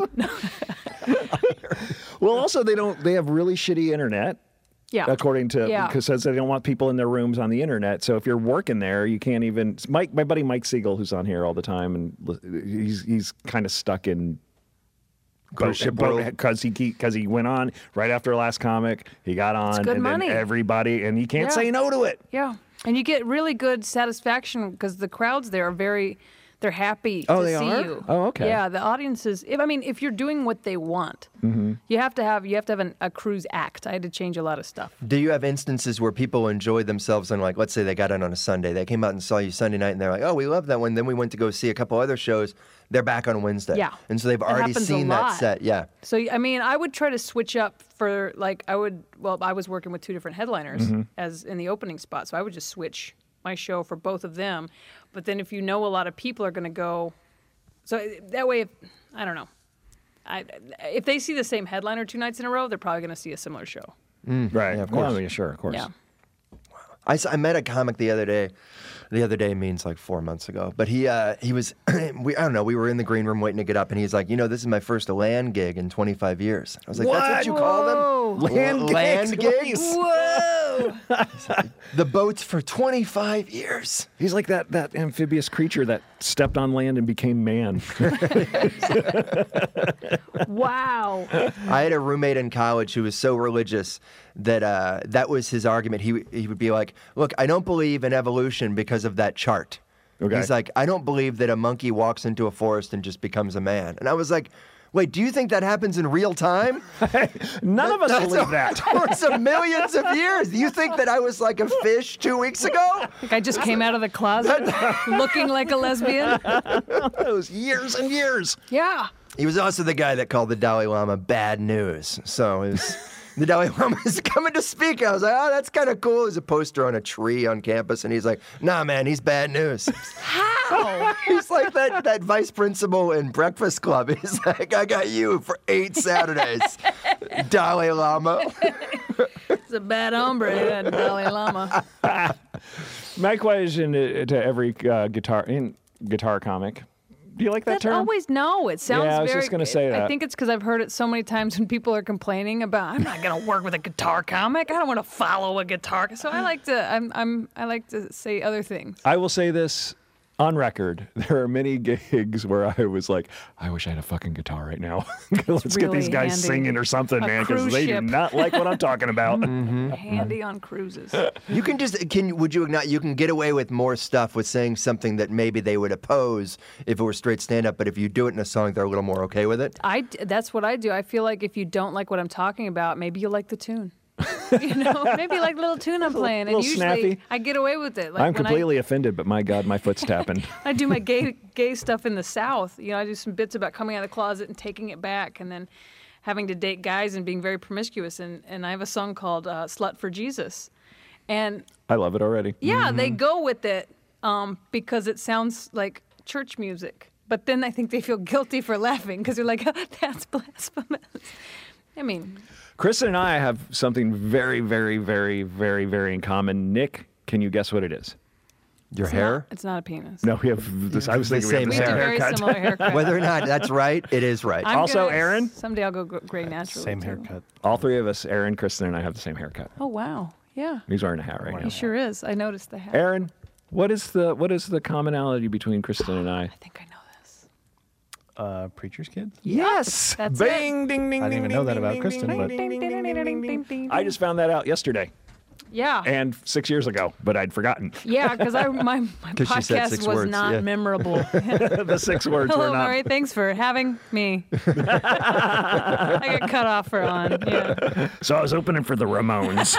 Well, also, they have really shitty internet. Yeah. According to, Yeah. because says they don't want people in their rooms on the internet. So if you're working there, you can't even. My buddy Mike Siegel, who's on here all the time, and he's kind of stuck in Cruise ship world. because he went on right after Last Comic. He got on, good and money. then everybody, and he can't Yeah. say no to it. Yeah. And you get really good satisfaction because the crowds there are they're happy Oh, to they see are? you. Oh, okay. Yeah, the audiences. If you're doing what they want, Mm-hmm. you have to have a cruise act. I had to change a lot of stuff. Do you have instances where people enjoyed themselves and like, let's say they got in on a Sunday, they came out and saw you Sunday night and they're like, oh, we love that one. Then we went to go see a couple other shows. They're back on Wednesday. Yeah. And so they've That already happens a seen that lot. set. Yeah. So I would try to switch up for I was working with 2 different headliners Mm-hmm. as in the opening spot, so I would just switch my show for both of them. But then if you know a lot of people are going to go, so that way, I don't know. If they see the same headliner 2 nights in a row, they're probably going to see a similar show. Right. Yeah, of course. Well, yeah, sure, of course. Yeah. I met a comic the other day. The other day means like 4 months ago. But he was, I don't know, we were in the green room waiting to get up, and he's like, this is my first land gig in 25 years. I was like, that's what you call them? Land gigs? Whoa! The boats for 25 years. He's like that amphibious creature that stepped on land and became man. Wow. I had a roommate in college who was so religious that that was his argument. He would be like, look, I don't believe in evolution because of that chart. Okay. He's like, I don't believe that a monkey walks into a forest and just becomes a man. And I was like, wait, do you think that happens in real time? None of us That's believe that. course of millions of years. Do you think that I was like a fish 2 weeks ago? Like I just came out of the closet looking like a lesbian. That was years and years. Yeah. He was also the guy that called the Dalai Lama bad news. So it was, the Dalai Lama is coming to speak. I was like, oh, that's kind of cool. There's a poster on a tree on campus, and he's like, nah, man, he's bad news. How? He's like that vice principal in Breakfast Club. He's like, I got you for 8 Saturdays, Dalai Lama. It's a bad hombre, that Dalai Lama. My question to every guitar comic. Do you like that term? Always no. It sounds Yeah, I was very, just gonna say that. I think it's because I've heard it so many times when people are complaining about I'm not gonna work with a guitar comic. I don't want to follow a guitar. So I like to I like to say other things. I will say this on record. There are many gigs where I was like, I wish I had a fucking guitar right now. Let's get really these guys handy. singing or something, A man, because cruise they ship. do not like what I'm talking about. Handy on cruises. You can just would you not? You can get away with more stuff with saying something that maybe they would oppose if it were straight stand up. But if you do it in a song, they're a little more okay with it. That's what I do. I feel like if you don't like what I'm talking about, maybe you'll like the tune. Maybe like the little tune I'm playing, and little usually snappy. I get away with it. Like I'm when completely offended, but my God, my foot's tapping. I do my gay stuff in the South. I do some bits about coming out of the closet and taking it back, and then having to date guys and being very promiscuous. And I have a song called "Slut for Jesus," and I love it already. yeah, they go with it because it sounds like church music. But then I think they feel guilty for laughing because they're like, "That's blasphemous." I mean. Kristen and I have something very, very, very, very, very in common. Nick, can you guess what it is? Your hair? It's not a penis. No, we have this. I was The thinking we same have the We have same a very haircut. similar haircut. Whether or not that's right, it is right. I'm Also, gonna- Aaron? Someday I'll go gray naturally. Same too. haircut. All three of us, Aaron, Kristen, and I have the same haircut. Oh wow, yeah. He's wearing a hat right now. He sure is. I noticed the hat. Aaron, what is the commonality between Kristen and I? I think I know this. Preacher's Kids? Yes. That's Bing, ding, ding, I didn't ding, even know ding, that ding, about ding, Kristen, ding, but- ding, ding, ding, ding, ding, ding. Ding, I just found that out yesterday Yeah. and 6 years ago, but I'd forgotten. Yeah, because my 'Cause she said podcast 6 was words, not yeah. memorable. The 6 words Hello, were not. Murray. Thanks for having me. I got cut off for on. Yeah. So I was opening for the Ramones.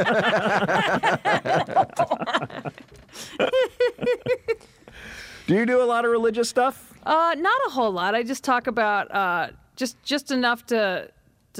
Do you do a lot of religious stuff? Not a whole lot. I just talk about just enough to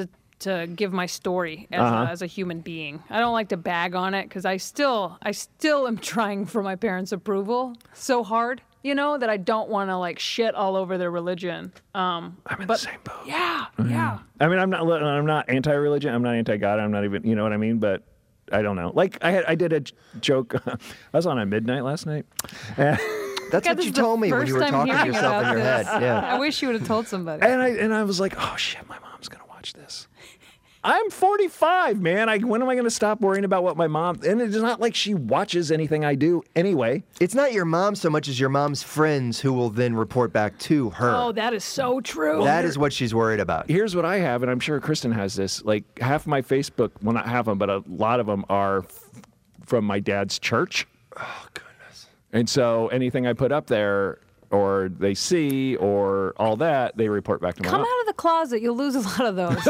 give my story as a human being. I don't like to bag on it because I still am trying for my parents' approval so hard, that I don't want to like shit all over their religion. I'm in the same boat. Yeah, yeah. I mean, I'm not anti-religion. I'm not anti-God. I'm not even, you know what I mean? But I don't know. Like I did a joke. I was on at midnight last night. That's God, what this you is the told me when first you were time talking to hearing yourself in about your head. this. Yeah. I wish you would have told somebody. And I was like, oh shit, my mom's gonna watch this. I'm 45, man. When am I gonna stop worrying about what my mom? And it's not like she watches anything I do anyway. It's not your mom so much as your mom's friends who will then report back to her. Oh, that is so true. That is what she's worried about. Here's what I have, and I'm sure Kristen has this. Like half my Facebook, well, not half of them, but a lot of them are from my dad's church. Oh, goodness. And so anything I put up there, or they see, or all that, they report back to my Come mom. out of the closet. You'll lose a lot of those.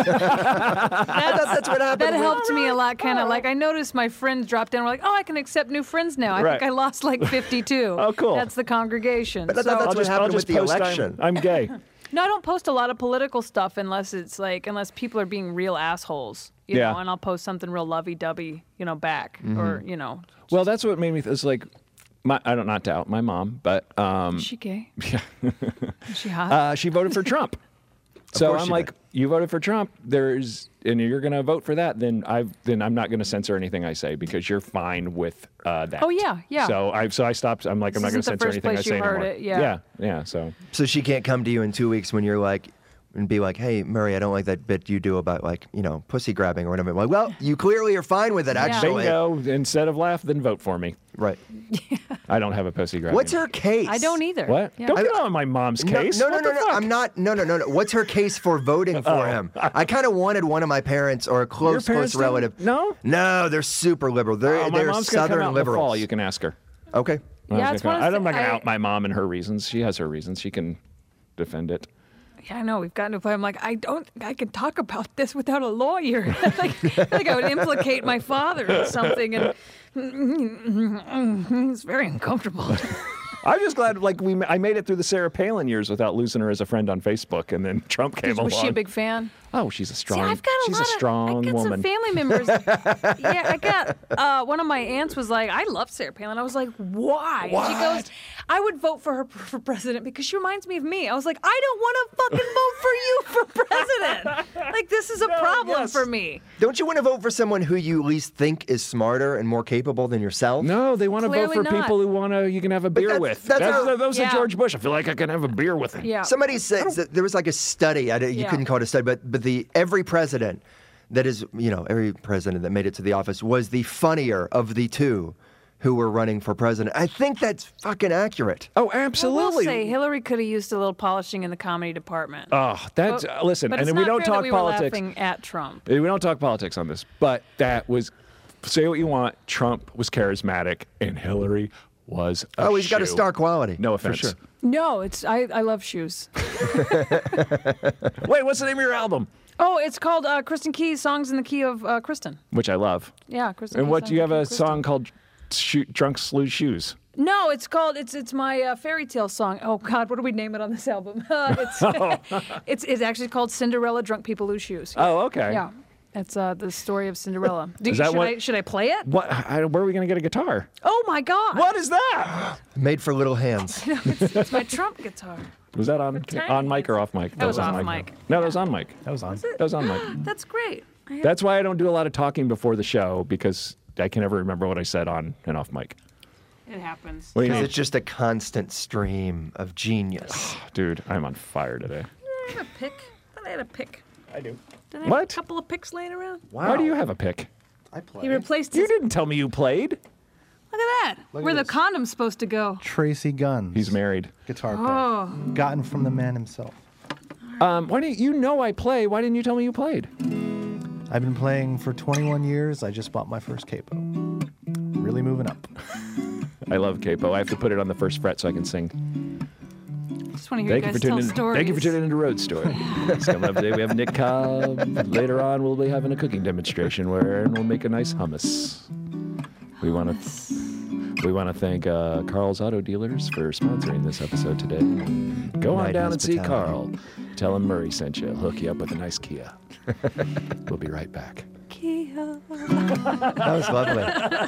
That's what happened. That with- helped me a lot, kind of. Like, I noticed my friends dropped in. We're like, oh, I can accept new friends now. I Right. think I lost like 52. Oh, cool. That's the congregation. But I thought So- that's what happened with the post election. I'm gay. No, I don't post a lot of political stuff unless people are being real assholes. You Yeah. know, and I'll post something real lovey-dovey, back. Mm-hmm. Or, Well, that's what made me. It's like, I don't not to out my mom, but is she gay? Yeah. Is she hot? she voted for Trump. So course I'm she like, did. you voted for Trump. And you're going to vote for that. Then I'm not going to censor anything I say because you're fine with that. Oh, yeah, yeah. So I stopped. I'm like, I'm not going to This isn't the censor first anything I place say you heard anymore. it, yeah. Yeah. So So she can't come to you in 2 weeks when you're like, and be like, hey, Murray, I don't like that bit you do about pussy grabbing or whatever. I'm like, well, you clearly are fine with it, actually. bingo. Instead of laugh, then vote for me. Right. I don't have a pussy grab. What's her case? I don't either. What? Yeah. Don't get on my mom's case. No, What the fuck? I'm not. No. What's her case for voting for him? I kind of wanted one of my parents or a close parents don't- relative. No? No, they're super liberal. They're, Oh, my they're mom's gonna come Southern out in the liberals. fall. You can ask her. Okay. Yeah, it's one of I'm the- not going to I- out my mom and her reasons. She has her reasons. She can defend it. Yeah, I know. We've gotten to a point. I'm like, I can talk about this without a lawyer. like I would implicate my father in something, and it's very uncomfortable. I'm just glad, I made it through the Sarah Palin years without losing her as a friend on Facebook, and then Trump came along. Was she a big fan? Oh, she's a strong. See, I've got she's a strong I got woman. some family members. Yeah, I got one of my aunts was like, I love Sarah Palin. I was like, why? And she goes, I would vote for her for president because she reminds me of me. I was like, I don't want to fucking vote for you for president. Like, this is a problem for me. Don't you want to vote for someone who you at least think is smarter and more capable than yourself? No, they want to vote Clearly for not. people who you can have a beer with. that's Those are George Bush. I feel like I can have a beer with him. Yeah. Somebody said that there was like a study. You couldn't call it a study, but every president that is, every president that made it to the office was the funnier of the two who were running for president. I think that's fucking accurate. Oh, I will absolutely. say Hillary could have used a little polishing in the comedy department. Oh, that's listen, but and it's we not don't fair talk that we were politics. laughing at Trump. We don't talk politics on this, but that was. Say what you want. Trump was charismatic, and Hillary was. He's got a star quality. No offense. For sure. No, I love shoes. Wait, what's the name of your album? Oh, it's called Kristen Key's Songs in the Key of Kristen. Which I love. Yeah, Kristen. And Key's what Songs do you in have the a Key of Kristen. song called "Drunks Lose Shoes"? No, it's called it's my fairy tale song. Oh God, what do we name it on this album? It's actually called Cinderella Drunk People Lose Shoes. Oh, okay. Yeah, it's the story of Cinderella. Should I play it? What? Where are we gonna get a guitar? Oh my God! What is that? Made for little hands. It's my Trump guitar. Was that on mic or off mic? That was off mic. No, that was on mic. That was on. That was on mic. That's great. That's why I don't do a lot of talking before the show because I can never remember what I said on and off mic. It happens. What do you Because mean? it's just a constant stream of genius. Dude, I'm on fire today. I have a pick. I had a pick. I do. Did I have What? a couple of picks laying around? Why do you have a pick? I play. He replaced You his. didn't tell me you played. Look at that. Where the condom's supposed to go. Tracy Guns. He's married. Guitar pick. Oh. Gotten from the man himself. Why didn't you know I play? Why didn't you tell me you played? I've been playing for 21 years. I just bought my first capo. Really moving up. I love capo. I have to put it on the first fret so I can sing. Just want to hear you guys tell stories. Thank you for tuning into Road Story. It's coming up today. We have Nick Cobb. Later on, we'll be having a cooking demonstration where Aaron will make a nice hummus. We want to thank Carl's Auto Dealers for sponsoring this episode today. Go on Night down and see hospitality. Carl. Tell him Murray sent you. He'll hook you up with a nice Kia. We'll be right back. Kia. That was lovely.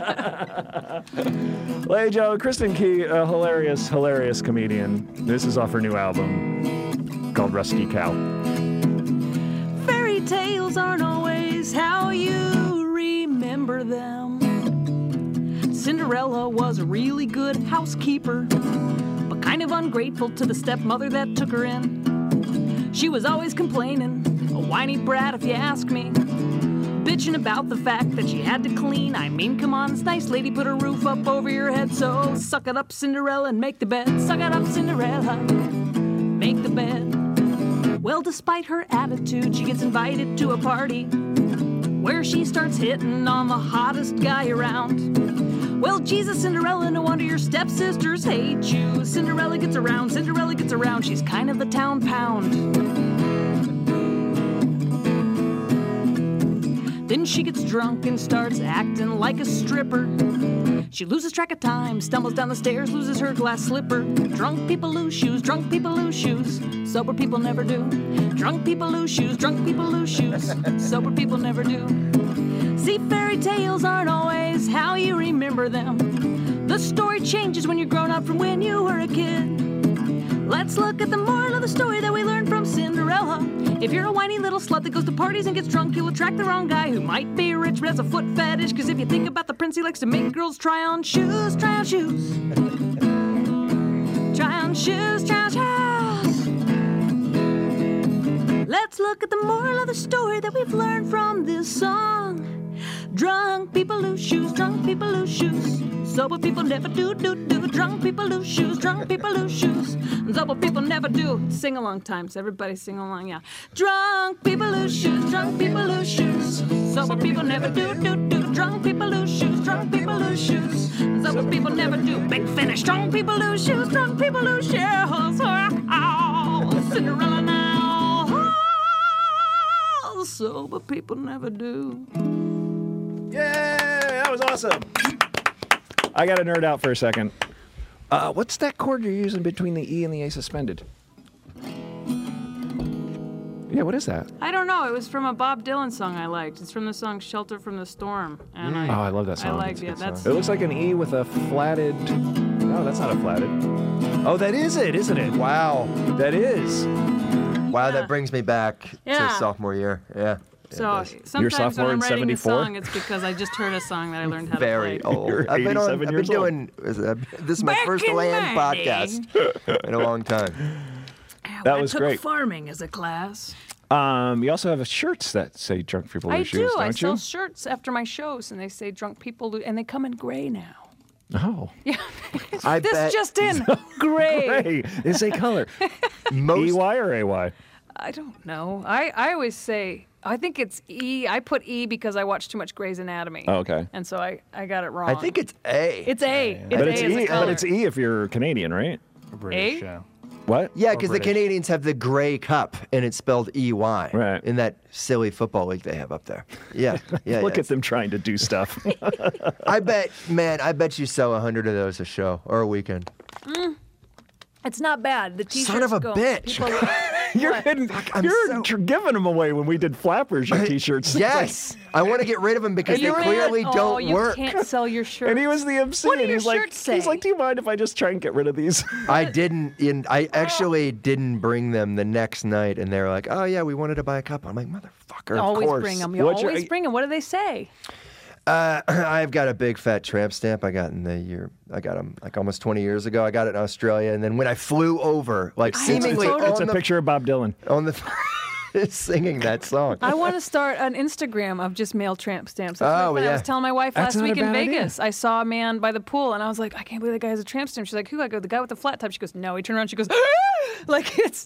Hey Joe, Kristen Key, a hilarious comedian. This is off her new album called Rusty Cow. Fairy tales aren't always how you remember them. Cinderella was a really good housekeeper, but kind of ungrateful to the stepmother that took her in. She was always complaining, a whiny brat if you ask me, bitching about the fact that she had to clean. I mean, come on, this nice lady put a roof up over your head, so suck it up, Cinderella, and make the bed. Suck it up, Cinderella, make the bed. Well, despite her attitude, she gets invited to a party where she starts hitting on the hottest guy around. Well, Jesus, Cinderella, no wonder your stepsisters hate you. Cinderella gets around, she's kind of the town pound. Then she gets drunk and starts acting like a stripper. She loses track of time, stumbles down the stairs, loses her glass slipper. Drunk people lose shoes, drunk people lose shoes. Sober people never do. Drunk people lose shoes, drunk people lose shoes. Sober people never do. See, fairy tales aren't always how you remember them. The story changes when you're grown up from when you were a kid. Let's look at the moral of the story that we learned from Cinderella. If you're a whiny little slut that goes to parties and gets drunk, you'll attract the wrong guy who might be rich but has a foot fetish. Cause if you think about the prince, he likes to make girls try on shoes, try on shoes. Try on shoes, try on shoes. Let's look at the moral of the story that we've learned from this song. Drunk people lose shoes, drunk people lose shoes. Sober people never do. Drunk people lose shoes, drunk people lose shoes. Sober people never do. Sing along times, everybody sing along, yeah. Drunk people lose shoes, drunk people lose shoes. Sober people never do. Drunk people lose shoes, drunk people lose shoes. Sober people never do. Big finish, drunk people lose shoes, drunk people lose shoes. Oh, Cinderella now. Oh, sober people never do. Yay! That was awesome. I got to nerd out for a second. What's that chord you're using between the E and the A suspended? Yeah, Yeah, what is that? I don't know. It was from a Bob Dylan song I liked. It's from the song "Shelter from the Storm," and I love that song. I liked it. That's It looks like an E with a flatted. No, that's not a flatted. Oh, that is it, isn't it? Wow. That is. Wow, that brings me back Yeah. to sophomore year. Yeah. so. Sometimes sophomore when I'm in writing 74? a song, it's because I just heard a song that I learned how Very to play. old. You're I've been 87 years doing this is my Back first in land my day. podcast in a long time. That I was took great. farming as a class. You also have shirts that say "Drunk People I Lose do. Shoes," don't I you? sell shirts after my shows, and they say "Drunk People," and they come in gray now. Oh, Yeah, I this bet just in gray. hey, it's a color. most EY or AY? I don't know. I always say I think it's E. I put E because I watch too much Grey's Anatomy. Oh, okay. And so I got it wrong. I think it's A. it's A. It's But A it's as a E. color. But it's E if you're Canadian, right? British, A? yeah. What? Yeah, because the British. Canadians have the gray cup, and it's spelled EY. Right. In that silly football league they have up there. Yeah. Yeah. Look yeah. at them trying to do stuff. I bet you sell 100 of those a show or a weekend. It's not bad. The t-shirts Son of a go. bitch. People, You're What? getting, I'm you're so- giving them away when we did flappers, your T-shirts. Yes. I want to get rid of them because they You clearly can't- don't you work. can't sell your shirts. And he was the MC. What do and your he's like, shirts say? he's like, do you mind if I just try and get rid of these? I actually didn't bring them the next night, and they were like, "Oh yeah, we wanted to buy a cup." I'm like, "Motherfucker, of always course." bring them. You What's your- always bring them. What do they say? I've got a big fat tramp stamp. I got them like almost 20 years ago. I got it in Australia, and then when I flew over, like seemingly It's a on the picture of Bob Dylan. on the singing that song. I want to start an Instagram of just mail tramp stamps. That's Oh, really fun. I yeah. was telling my wife That's last not a week in bad idea. Vegas. I saw a man by the pool, and I was like, I can't believe that guy has a tramp stamp. She's like, who? I go, the guy with the flat top. She goes, no. He turned around. She goes, like it's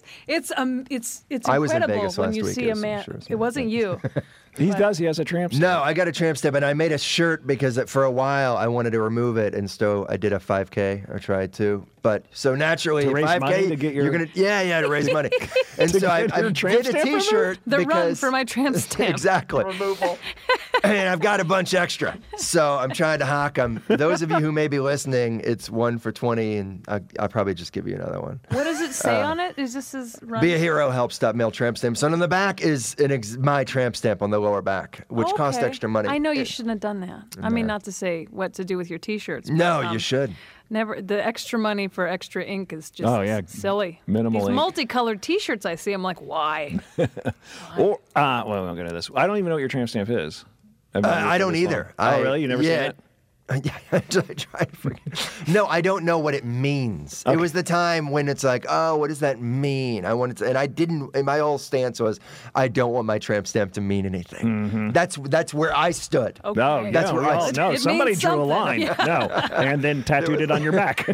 I was in incredible Vegas when last you week, see a I'm man. sure it's It wasn't you. He does. He has a tramp stamp. No, I got a tramp stamp, and I made a shirt because for a while I wanted to remove it, and so I did a 5K or tried to. But so naturally, To raise 5K, money to get your- you're gonna to raise money. And To so I get your tramp did a stamp removed? T-shirt The run because for my tramp stamp. exactly. Removal. And I've got a bunch extra, so I'm trying to hawk them. Those of you who may be listening, it's 1 for 20, and I'll probably just give you another one. What does it say on it? Is this his run? Be a hero, help stop mail tramp stamps. And on the back is my tramp stamp on the lower back, which cost Okay. extra money. I know you shouldn't have done that. I mean, not to say what to do with your T-shirts. No, but, you should. Never. The extra money for extra ink is just Oh, yeah. silly. Minimal These ink. multicolored T-shirts I see, I'm like, why? Or well, I'm going to this. I don't even know what your tramp stamp is. I've been I here don't this long. either. Oh, really? You never seen it? Yeah, I tried to forget. No, I don't know what it means. It was the time when it's like, oh, what does that mean? I wanted to, and I didn't. And my whole stance was, I don't want my tramp stamp to mean anything. That's where I stood. Okay. No, That's yeah, where we I all stood. know. It Somebody means drew a something. line. Yeah. No, and then tattooed it on your back.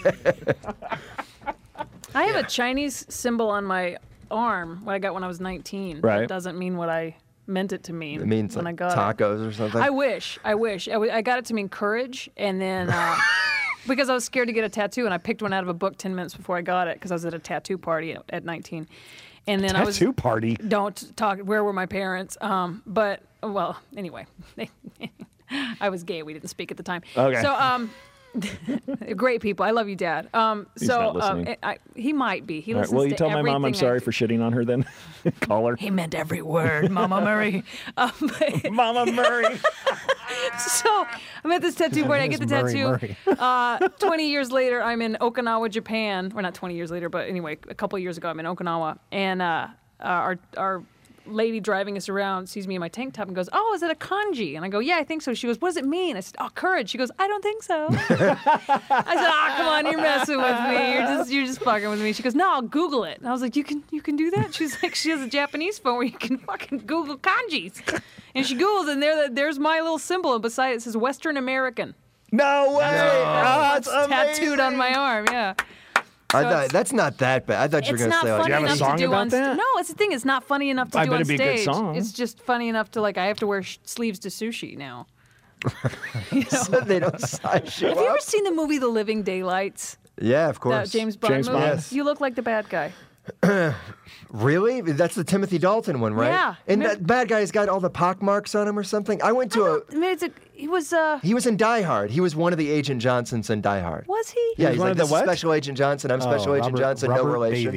I have a Chinese symbol on my arm. What I got when I was 19. Right. It doesn't mean what I meant it to mean. It means when like I got it. tacos or something. I wish. I got it to mean courage, and then because I was scared to get a tattoo, and I picked one out of a book 10 minutes before I got it because I was at a tattoo party at 19, and then I was Tattoo party. Don't talk. Where were my parents? But well, anyway, I was gay. We didn't speak at the time. Okay. So great people. I love you, Dad. He's not listening. He might be. He All right, listens will you to tell my mom I'm everything I sorry do. for shitting on her then? Call her. He meant every word, Mama Murray. Mama Murray. So I'm at this tattoo party. I get the Murray, tattoo. 20 years later, I'm in Okinawa, Japan. Or not 20 years later, but anyway, a couple of years ago, I'm in Okinawa, and our lady driving us around sees me in my tank top and goes, "Oh, is it a kanji?" And I go, "Yeah, I think so." She goes, "What does it mean?" I said, "Oh, courage." She goes, "I don't think so." I said, "Oh, come on, you're messing with me. You're just fucking with me." She goes, "No, I'll Google it." And I was like, "You can do that?" She's like, "She has a Japanese phone where you can fucking Google kanjis." And she Googles, and there's my little symbol, and beside it says Western American. No way. That's That's tattooed on my arm. Yeah. I So thought it's- that's not that bad. I thought you were It's going to not say like, funny you have a enough song to do about on that? No, it's the thing. It's not funny enough to I do bet on it'd be a good stage. song. It's just funny enough to I have to wear sleeves to sushi now. so they don't size you Have you up. ever seen the movie The Living Daylights? Yeah, of That course. James Bond James movie. Bond. Yes. You look like the bad guy. Really? That's the Timothy Dalton one, right? Yeah. And Remember- that bad guy's got all the pock marks on him or something. I went to a. I mean, he was. He was in Die Hard. He was one of the Agent Johnsons in Die Hard. Was he? Yeah, was he's one like, of the this is what? Special Agent Johnson. I'm Special Agent Johnson. No Robert relation. Davey.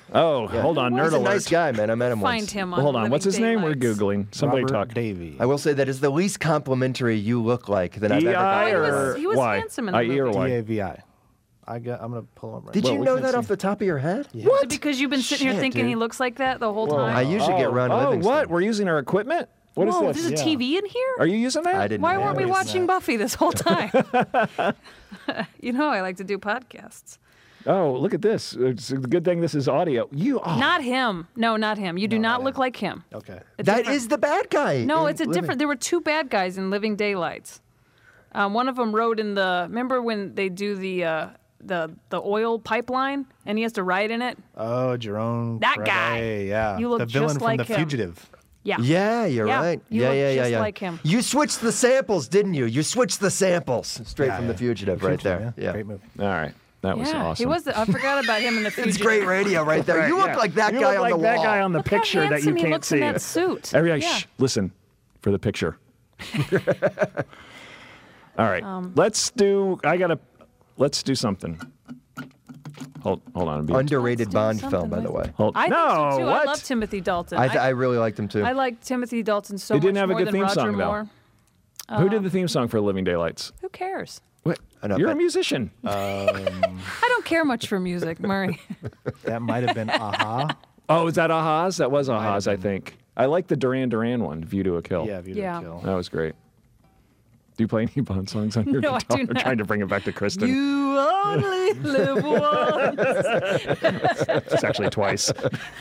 Oh, hold on, nerd He's a alert. nice guy, man. I met him Find once. him on Hold on, what's his Living name? We're Daylights. googling. Somebody Robert talk. Davey. I will say that is the least complimentary you look like that I've ever EI gotten. or He was Y? handsome in the IE or movie. Y? DAVI. I'm gonna pull him right Did now. you know that off the top of your head? Is it because you've been sitting here Shit, thinking dude. he looks like that the whole time? I usually get Ron Livingston. what? We're using our equipment? What is Whoa, this? there's a TV in here? Are you using that? I didn't Why know weren't we that. watching Buffy this whole time? You know I like to do podcasts. Oh, look at this. It's a good thing this is audio. Not him. No, not him. You do not look like him. Okay. That is the bad guy. No, in it's a Living. different. There were two bad guys in Living Daylights. One of them rode in the. Remember when they do the oil pipeline and he has to ride in it? Oh, Jerome. That Crabbe, guy. Yeah. You look the villain just from like The him. Fugitive. Yeah. Yeah, you're Yeah, right. you yeah, look yeah, just yeah. like him. You switched the samples, didn't you? You switched the samples straight from Yeah. The Fugitive, right there. Yeah. Great movie. All right. That was Yeah, awesome. he was. I forgot about him in the future. It's great radio right there. You look like that You guy look on like the that wall. guy on the Look how picture that you handsome he can't looks see. in that suit. Everybody, Yeah. shh, listen for the picture. All right. Let's do something. Hold on. Be- Underrated Let's do Bond something film, by the with- way. hold. I think no, so too. what? I love Timothy Dalton. I really liked him too. I like Timothy Dalton so They didn't much have a more good than theme Roger song, though. Moore. Who did the theme song for Living Daylights? Who cares? What? I know, You're a but- musician. I don't care much for music, Murray. That might have been Aha. Oh, is that Ahaz? That was Ahaz, I think. I like the Duran Duran one, View to a Kill. Yeah, View to Yeah. a Kill. That was great. Do you play any Bond songs on your No, I guitar? do I'm not. trying to bring it back to Kristen. You only live once. It's actually twice.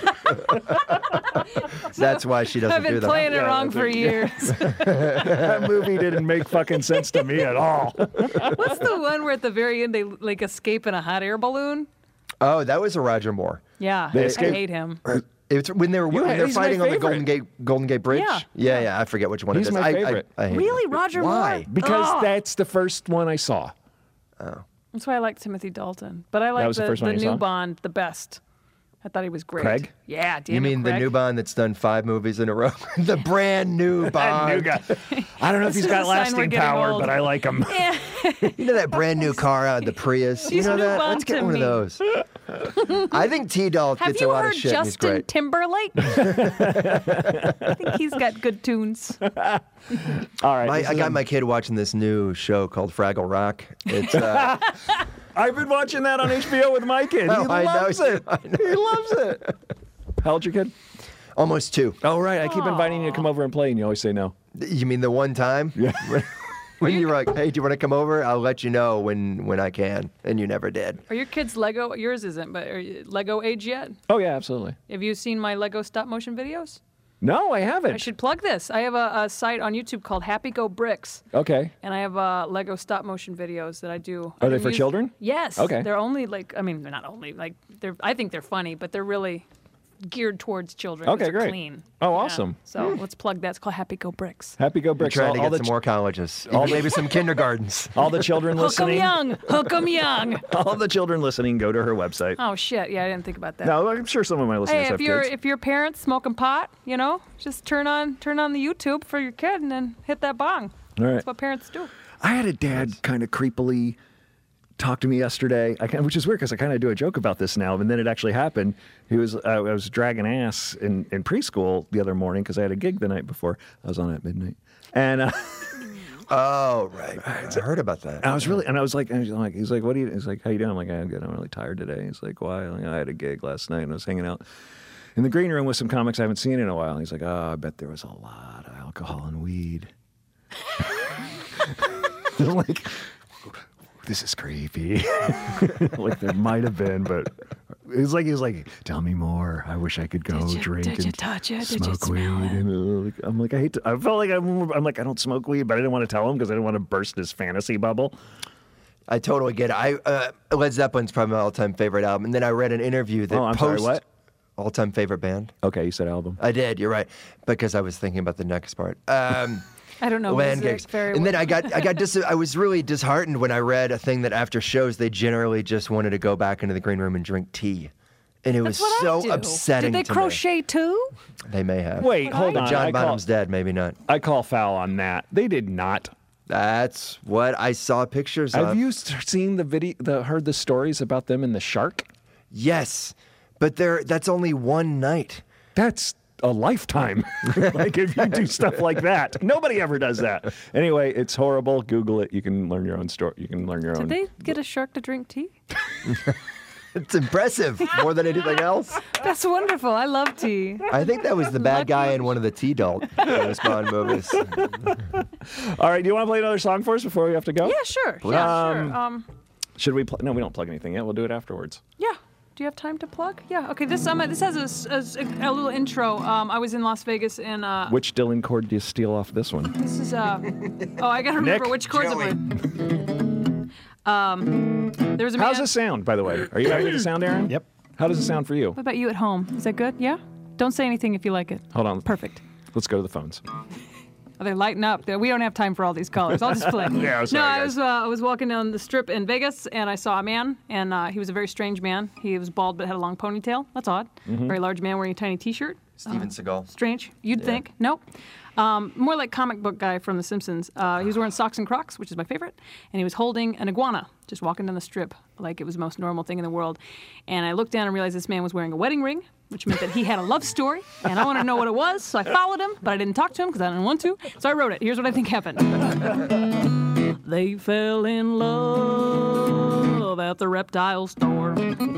That's why she doesn't I've do been that. playing it wrong for years. That movie didn't make fucking sense to me at all. What's the one where at the very end they like escape in a hot air balloon? Oh, that was a Roger Moore. Yeah, They I escape- hate him. It's when they're he's my fighting on the favorite. Golden Gate Bridge. Yeah. yeah. I forget which one He's it is. my favorite. I hate Really, him. Roger Why? Moore? Because that's the first one I saw. That's why I like Timothy Dalton. But I like was the first one you new saw? Bond the best. I thought he was great. Craig? Yeah, Daniel You mean the Craig. new Bond that's done 5 movies in a row? The brand new Bond. New guy. I don't know if he's This got is a sign we're lasting getting power, old. but I like him. You know that brand new car out, the Prius? He's you know new that? Bond Let's get to one me. of those. I think T-Doll Have gets you a lot heard of shit and he's Justin great. Timberlake? I think he's got good tunes. All right. I got my kid watching this new show called Fraggle Rock. It's I've been watching that on HBO with my kid. He Oh, I know, loves it. I know. He loves it. How old's your kid? almost 2. Oh, right. I keep inviting you to come over and play, and you always say no. You mean the one time? Yeah. When you're like, hey, do you want to come over? I'll let you know when I can. And you never did. Are your kids Lego? Yours isn't, but are you Lego age yet? Oh, yeah, absolutely. Have you seen my Lego stop motion videos? No, I haven't. I should plug this. I have a site on YouTube called Happy Go Bricks, Okay. and I have Lego stop motion videos that I do. Are they for children? Yes. Okay. They're only they're not only I think they're funny, but they're really geared towards children. 'cause Okay, they're great. Clean. Oh, Yeah. awesome. So let's plug that. It's called Happy Go Bricks. Happy Go We're Bricks. trying to all get the some more colleges. Even maybe some kindergartens. all the children Hook 'em listening. young. Hook 'em young. All the children listening, go to her website. Oh shit! Yeah, I didn't think about that. No, I'm sure some of my listeners Hey, have if kids. your parents smoking pot, just turn on the YouTube for your kid and then hit that bong. All right. That's what parents do. I had a dad kind of creepily talk to me yesterday, which is weird because I kind of do a joke about this now, and then it actually happened. I was dragging ass in preschool the other morning because I had a gig the night before. I was on at midnight, and Oh, right. I heard about that. I was like, he's like, what do you? He's like, how you doing? I'm like, I'm good. I'm really tired today. He's like, why? I'm like, I had a gig last night and I was hanging out in the green room with some comics I haven't seen in a while. And he's like, oh, I bet there was a lot of alcohol and weed. I'm like, this is creepy. Like there might have been, but he was like, tell me more. I wish I could go drink Did you and touch it? Did you smoke weed. smell it? And I'm like, I felt like I'm like, I don't smoke weed, but I didn't want to tell him because I didn't want to burst his fantasy bubble. I totally get it. Led Zeppelin's probably my all-time favorite album. And then I read an interview that Oh, I'm sorry, what? All-time favorite band. Okay, you said album. I did. You're right, because I was thinking about the next part. I don't know Land music gigs. very And well. then I was really disheartened when I read a thing that after shows they generally just wanted to go back into the green room and drink tea, and it was That's what I so do. upsetting. Did they to crochet too? Me. They may have. Wait, hold But on. John I Bonham's dead. Maybe not. call foul on that. They did not. That's what I saw pictures of. Have you seen the video? Heard the stories about them and the shark? Yes, But that's only one night. That's a lifetime. Like if you do stuff like that, nobody ever does that. Anyway, it's horrible. Google it. You can learn your own story. You can learn your own. Did they get a shark to drink tea? It's impressive more than anything else. That's wonderful. I love tea. I think that was the bad guy in one of the T-Dalt James Bond movies. All right, do you want to play another song for us before we have to go? Yeah, sure. Yeah, sure. Should we? No, we don't plug anything yet. We'll do it afterwards. Yeah. Do you have time to plug? Yeah. Okay. This has a little intro. I was in Las Vegas and Which Dylan chord do you steal off this one? this is I gotta remember Nick? which chords I'm There was a How's man. it sound, by the way? Are you happy with the sound, Aaron? Yep. How does it sound for you? What about you at home? Is that good? Yeah. Don't say anything if you like it. Hold on. Perfect. Let's go to the phones. Oh, they're lighting up. We don't have time for all these callers. I'll just play. Yeah, sorry, I was walking down the strip in Vegas, and I saw a man, and he was a very strange man. He was bald but had a long ponytail. That's odd. Very large man wearing a tiny T-shirt. Steven Seagal. Strange. You'd think. Nope. More like comic book guy from The Simpsons. He was wearing socks and Crocs, which is my favorite, and he was holding an iguana, just walking down the strip like it was the most normal thing in the world. And I looked down and realized this man was wearing a wedding ring, which meant that he had a love story, and I wanted to know what it was, so I followed him, but I didn't talk to him because I didn't want to, so I wrote it. Here's what I think happened. They fell in love at the reptile store.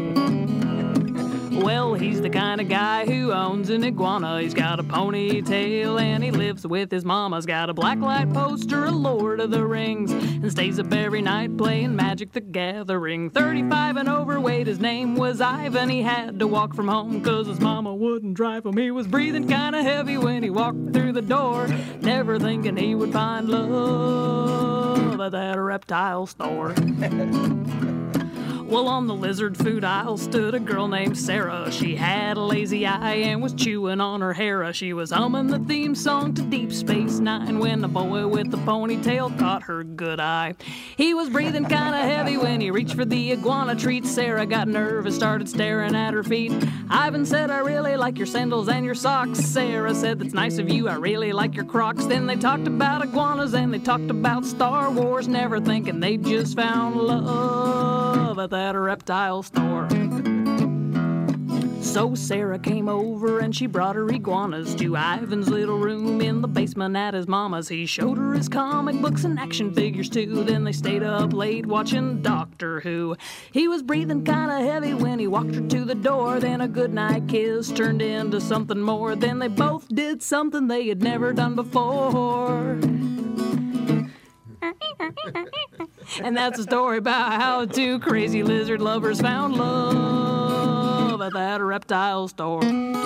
Well, he's the kind of guy who owns an iguana. He's got a ponytail and he lives with his mama's got a blacklight poster, a Lord of the Rings, and stays up every night playing Magic the Gathering. 35 and overweight, his name was Ivan. He had to walk from home cause his mama wouldn't drive him. He was breathing kind of heavy when he walked through the door, never thinking he would find love at that reptile store. Well, on the lizard food aisle stood a girl named Sarah. She had a lazy eye and was chewing on her hair. She was humming the theme song to Deep Space Nine when the boy with the ponytail caught her good eye. He was breathing kind of heavy when he reached for the iguana treat. Sarah got nervous, started staring at her feet. Ivan said, I really like your sandals and your socks. Sarah said, that's nice of you, I really like your Crocs. Then they talked about iguanas and they talked about Star Wars, never thinking they just found love at that reptile store. So Sarah came over and she brought her iguanas to Ivan's little room in the basement at his mama's. He showed her his comic books and action figures too. Then they stayed up late watching Doctor Who. He was breathing kinda heavy when he walked her to the door. Then a goodnight kiss turned into something more. Then they both did something they had never done before. And that's a story about how two crazy lizard lovers found love at that reptile store.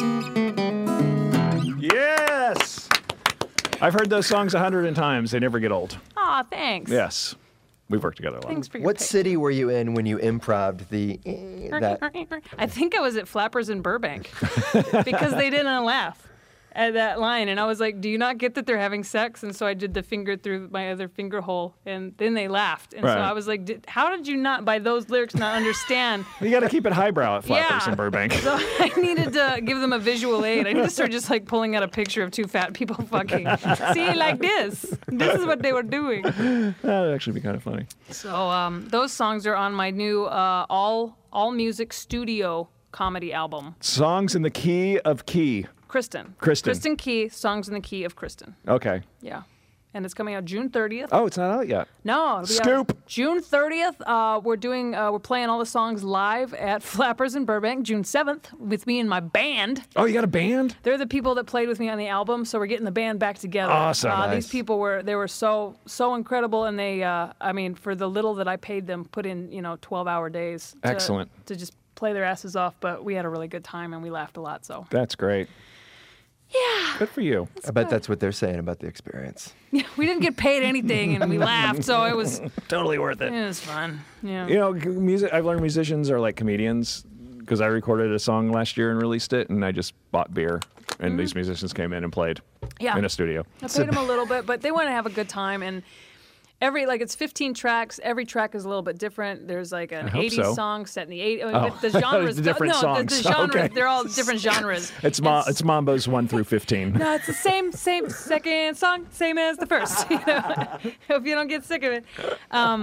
Yes! I've heard those songs 100 times. They never get old. Aw, thanks. Yes. We've worked together a lot. Thanks for your What pick. city were you in when you improv'd that? I think I was at Flappers in Burbank because they didn't laugh at that line. And I was like, do you not get that they're having sex? And so I did the finger through my other finger hole, and then they laughed. And Right. so I was like, how did you not, by those lyrics, not understand? You got to keep it highbrow at Flappers Yeah. in Burbank. So I needed to give them a visual aid. I need to start just like pulling out a picture of two fat people fucking. See, like this. This is what they were doing. That would actually be kind of funny. So those songs are on my new all music studio comedy album. Songs in the key of key. Kristen. Kristen. Kristen Key, Songs in the Key of Kristen. Okay. Yeah. And it's coming out June 30th. Oh, it's not out yet. No, it'll be out Scoop. June 30th. We're playing all the songs live at Flappers in Burbank. June 7th with me and my band. Oh, you got a band? They're the people that played with me on the album, so we're getting the band back together. Awesome. These people were so incredible, and they, for the little that I paid them, put in 12-hour days. Excellent. To just play their asses off, but we had a really good time and we laughed a lot. So That's great. yeah, Good for you. I bet that's what they're saying about the experience. we didn't get paid anything, and we laughed, so it was Totally worth it. fun. Yeah. You know, music. I've learned musicians are like comedians because I recorded a song last year and released it, and I just bought beer, and these musicians came in and played Yeah. in a studio. I paid them a little bit, but they want to have a good time, and it's 15 tracks. Every track is a little bit different. There's like an hope 80s so. song set in the 80s. Oh. The genres, Different the songs. genres, Okay. they're all different genres. It's Mambo's 1 through 15. No, it's the same second song, same as the first. Hope you don't get sick of it.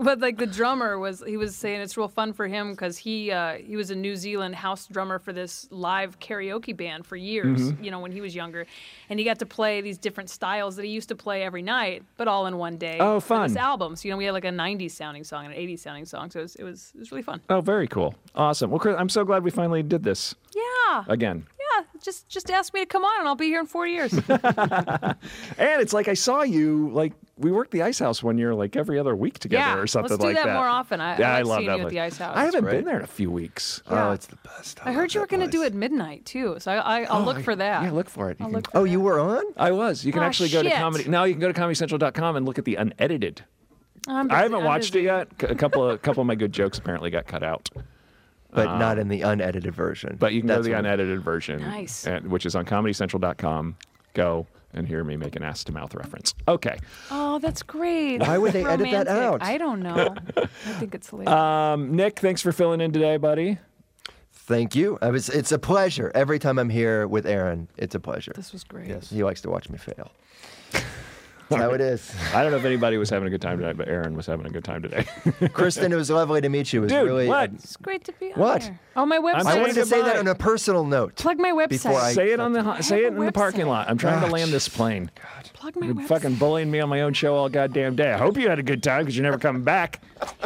But like the drummer was saying it's real fun for him because he was a New Zealand house drummer for this live karaoke band for years, when he was younger, and he got to play these different styles that he used to play every night, but all in one day. Oh, fun! This album, so we had like a '90s sounding song and an '80s sounding song, so it was really fun. Oh, very cool, awesome. Well, Chris, I'm so glad we finally did this. Yeah. Again. Yeah, just ask me to come on, and I'll be here in 4 years. And it's like I saw you like. We worked the Ice House one year, like every other week together or something like that. Let's do that more often. I like love seeing that you at the Ice House. I haven't been there in a few weeks. Yeah. Oh, it's the best. I heard you were going to do it at midnight, too, so I'll look for that. Yeah, look for it. You were on? I was. You can actually go to shit. comedy. Now you can go to ComedyCentral.com and look at the unedited. I haven't watched it yet. A couple of my good jokes apparently got cut out. But not in the unedited version. But you can go to the unedited version, Nice. Which is on ComedyCentral.com. Go and hear me make an ass-to-mouth reference. Okay. Oh, that's great. Why would they edit that Romantic. out? I don't know. I think it's hilarious. Nick, thanks for filling in today, buddy. Thank you. It's a pleasure. Every time I'm here with Aaron, it's a pleasure. This was great. Yes. He likes to watch me fail. That's how it is. I don't know if anybody was having a good time tonight, but Aaron was having a good time today. Kristen, it was lovely to meet you. It was Dude, really what? It's great to be on What? here. Oh, my website. I saying wanted to say goodbye. that on a personal note. Plug my website. Before I- Say it on the have say a it in the parking website. lot. I'm trying to Gosh. land this plane. Plug my You're website. fucking bullying me on my own show all goddamn day. I hope you had a good time because you're never coming back.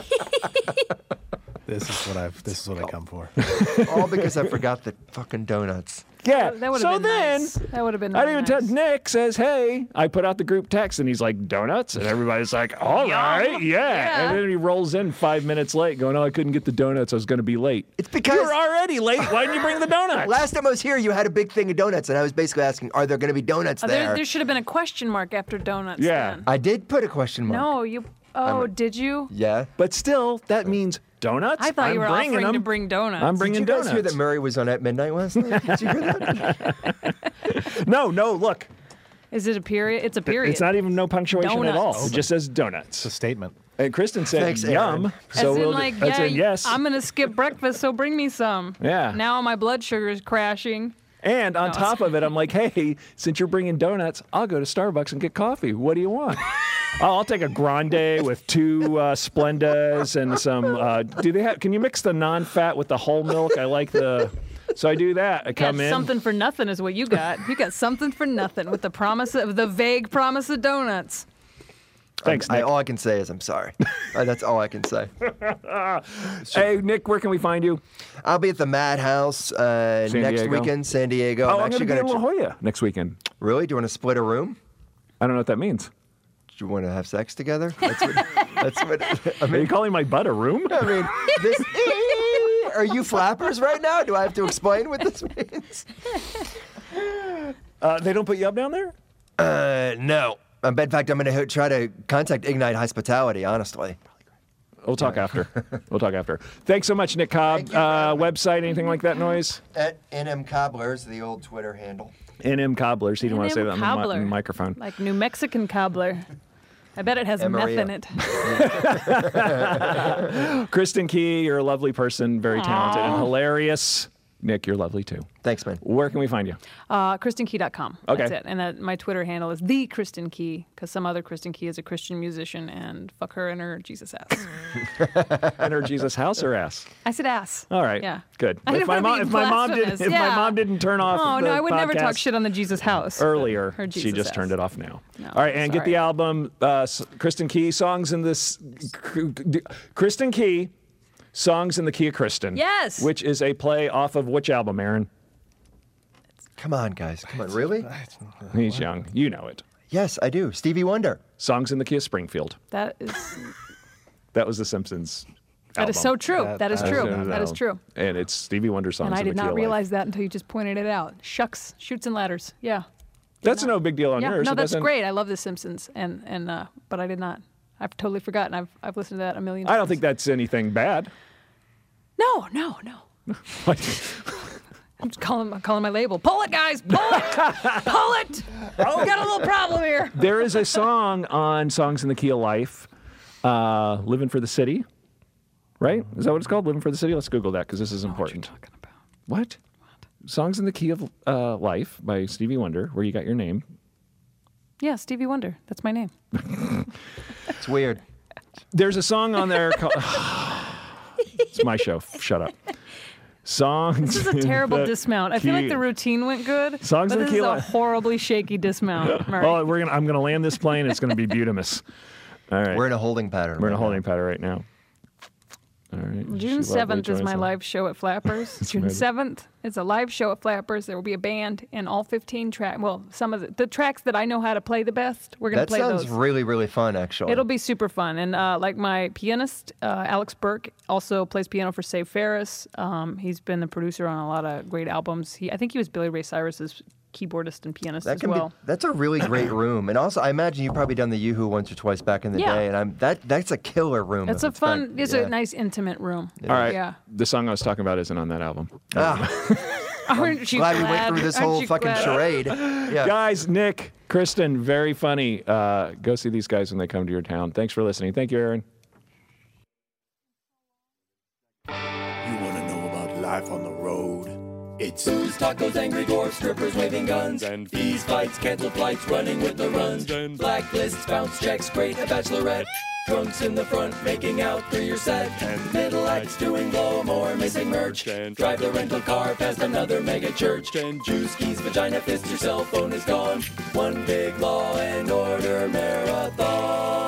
This is what I come for. All because I forgot the fucking donuts. Yeah. That would so have been then, nice. That would have been I really didn't even nice. tell Nick says, hey, I put out the group text and he's like, donuts? And everybody's like, all right, yeah. And then he rolls in 5 minutes late going, oh, I couldn't get the donuts. I was going to be late. It's because You're already late. Why didn't you bring the donuts? last time I was here, you had a big thing of donuts, and I was basically asking, are there going to be donuts there? There should have been a question mark after donuts. Yeah. then. I did put a question mark. No, you. Oh, did you? Yeah. But still, that means donuts. I thought I'm you were bringing offering to them. bring donuts. I'm bringing Did you guys donuts. hear that Murray was on At Midnight last night? Did you hear that? No, look. Is it a period? It's a period. It's not even no punctuation at all. Donuts. It just says It's donuts. a statement. And Kristen said, Thanks, yum. Aaron. So As in, we'll, like, that's yeah, in yes. I'm gonna skip breakfast, so bring me some. Yeah. Now my blood sugar is crashing. And on top of it, I'm like, hey, since you're bringing donuts, I'll go to Starbucks and get coffee. What do you want? I'll take a grande with 2 Splendas and some. Do they have? Can you mix the non-fat with the whole milk? I like the. So I do that. I come in. Something for nothing is what you got. You got something for nothing with the vague promise of donuts. Thanks, Nick. All I can say is I'm sorry. That's all I can say. Hey, Nick, where can we find you? I'll be at the Madhouse next Diego? weekend, San Diego. Oh, I'm actually going to be in La gonna Jolla next weekend. Really? Do you want to split a room? I don't know what that means. Do you want to have sex together? That's what. I Are you mean, calling my butt a room? I mean, this. Are you flappers right now? Do I have to explain what this means? They don't put you up down there? No. In fact, I'm going to try to contact Ignite Hospitality, honestly. We'll talk after. We'll talk after. Thanks so much, Nick Cobb. Thank you for having me. Website, anything like that noise? At NM Cobblers, the old Twitter handle. NM Cobblers. He didn't want to say that on the, Cobbler. on the microphone. Like New Mexican cobbler. I bet it has meth Maria. in it. Kristen Key, you're a lovely person, very talented and hilarious. Nick, you're lovely too. Thanks, man. Where can we find you? KristenKey.com. Okay. That's it. And my Twitter handle is the Kristen Key, because some other Kristen Key is a Christian musician, and fuck her in her Jesus ass. Enter Jesus house or ass? I said ass. All right. Yeah. Good. I didn't wanna be blasphemous. If my mom didn't turn off Oh, the no, I would never talk podcast shit on the Jesus house. earlier, Her she Jesus just ass. turned it off now. No, All right, and get sorry. the album Kristen Key songs in this Kristen Key songs in the Key of Kristen. Yes. Which is a play off of which album, Aaron? Come on, guys. Come on. Really? He's young. You know it. Yes, I do. Stevie Wonder. Songs in the Key of Springfield. That That was the Simpsons. is so true. That is true. Album. That is true. And it's Stevie Wonder songs And I in the did Key not of realize that until you just pointed it out. Shucks, shoots and ladders. Yeah. Life. That's no big deal on Yeah. yours. No, It that's doesn't- great. I love The Simpsons, but I did not. I've totally forgotten. I've listened to that a million times. I don't think that's anything bad. No. I'm just calling my label. Pull it, guys. Pull it. Pull it. Oh. We got a little problem here. There is a song on Songs in the Key of Life, Living for the City, right? Is that what it's called? Living for the City? Let's Google that because this is important. Talking about. What? Songs in the Key of Life by Stevie Wonder, where you got your name. Yeah, Stevie Wonder. That's my name. It's weird. There's a song on there called. It's my show. Shut up. Songs. This is a terrible dismount. I feel like the routine went good, Songs but in the this key is a line. horribly shaky dismount. Murray. Oh, I'm gonna land this plane. It's gonna be beautimous. All right. We're in a holding pattern. We're in a right holding now. pattern right now. All right. June She lovely 7th is my joins live show at Flappers. June amazing. 7th is a live show at Flappers. There will be a band and all 15 tracks. Well, some of the tracks that I know how to play the best, we're going to That play sounds those. really, really fun, actually. It'll be super fun. And like my pianist, Alex Burke, also plays piano for Save Ferris. He's been the producer on a lot of great albums. I think he was Billy Ray Cyrus's keyboardist and pianist as well. That's a really great room, and also I imagine you've probably done the Yoo-Hoo once or twice back in the Yeah. day, and that's a killer room. It's if a fun, back- it's yeah. a nice intimate room. All right. Yeah. The song I was talking about isn't on that album. Aren't you Glad we went glad? through this Aren't whole you fucking glad? charade. Yeah. Guys, Nick, Kristen, very funny. Go see these guys when they come to your town. Thanks for listening. Thank you, Aaron. You want to know about life on the road? It's booze, tacos, angry dwarfs, strippers waving guns, and fees, fights, canceled flights, running with the runs, and blacklists, bounce checks, great, a bachelorette. Drunks in the front, making out through your set, and middle acts doing blow more, missing merch, and drive the rental car past another mega church, and juice keys, vagina fist, your cell phone is gone. One big Law and Order marathon.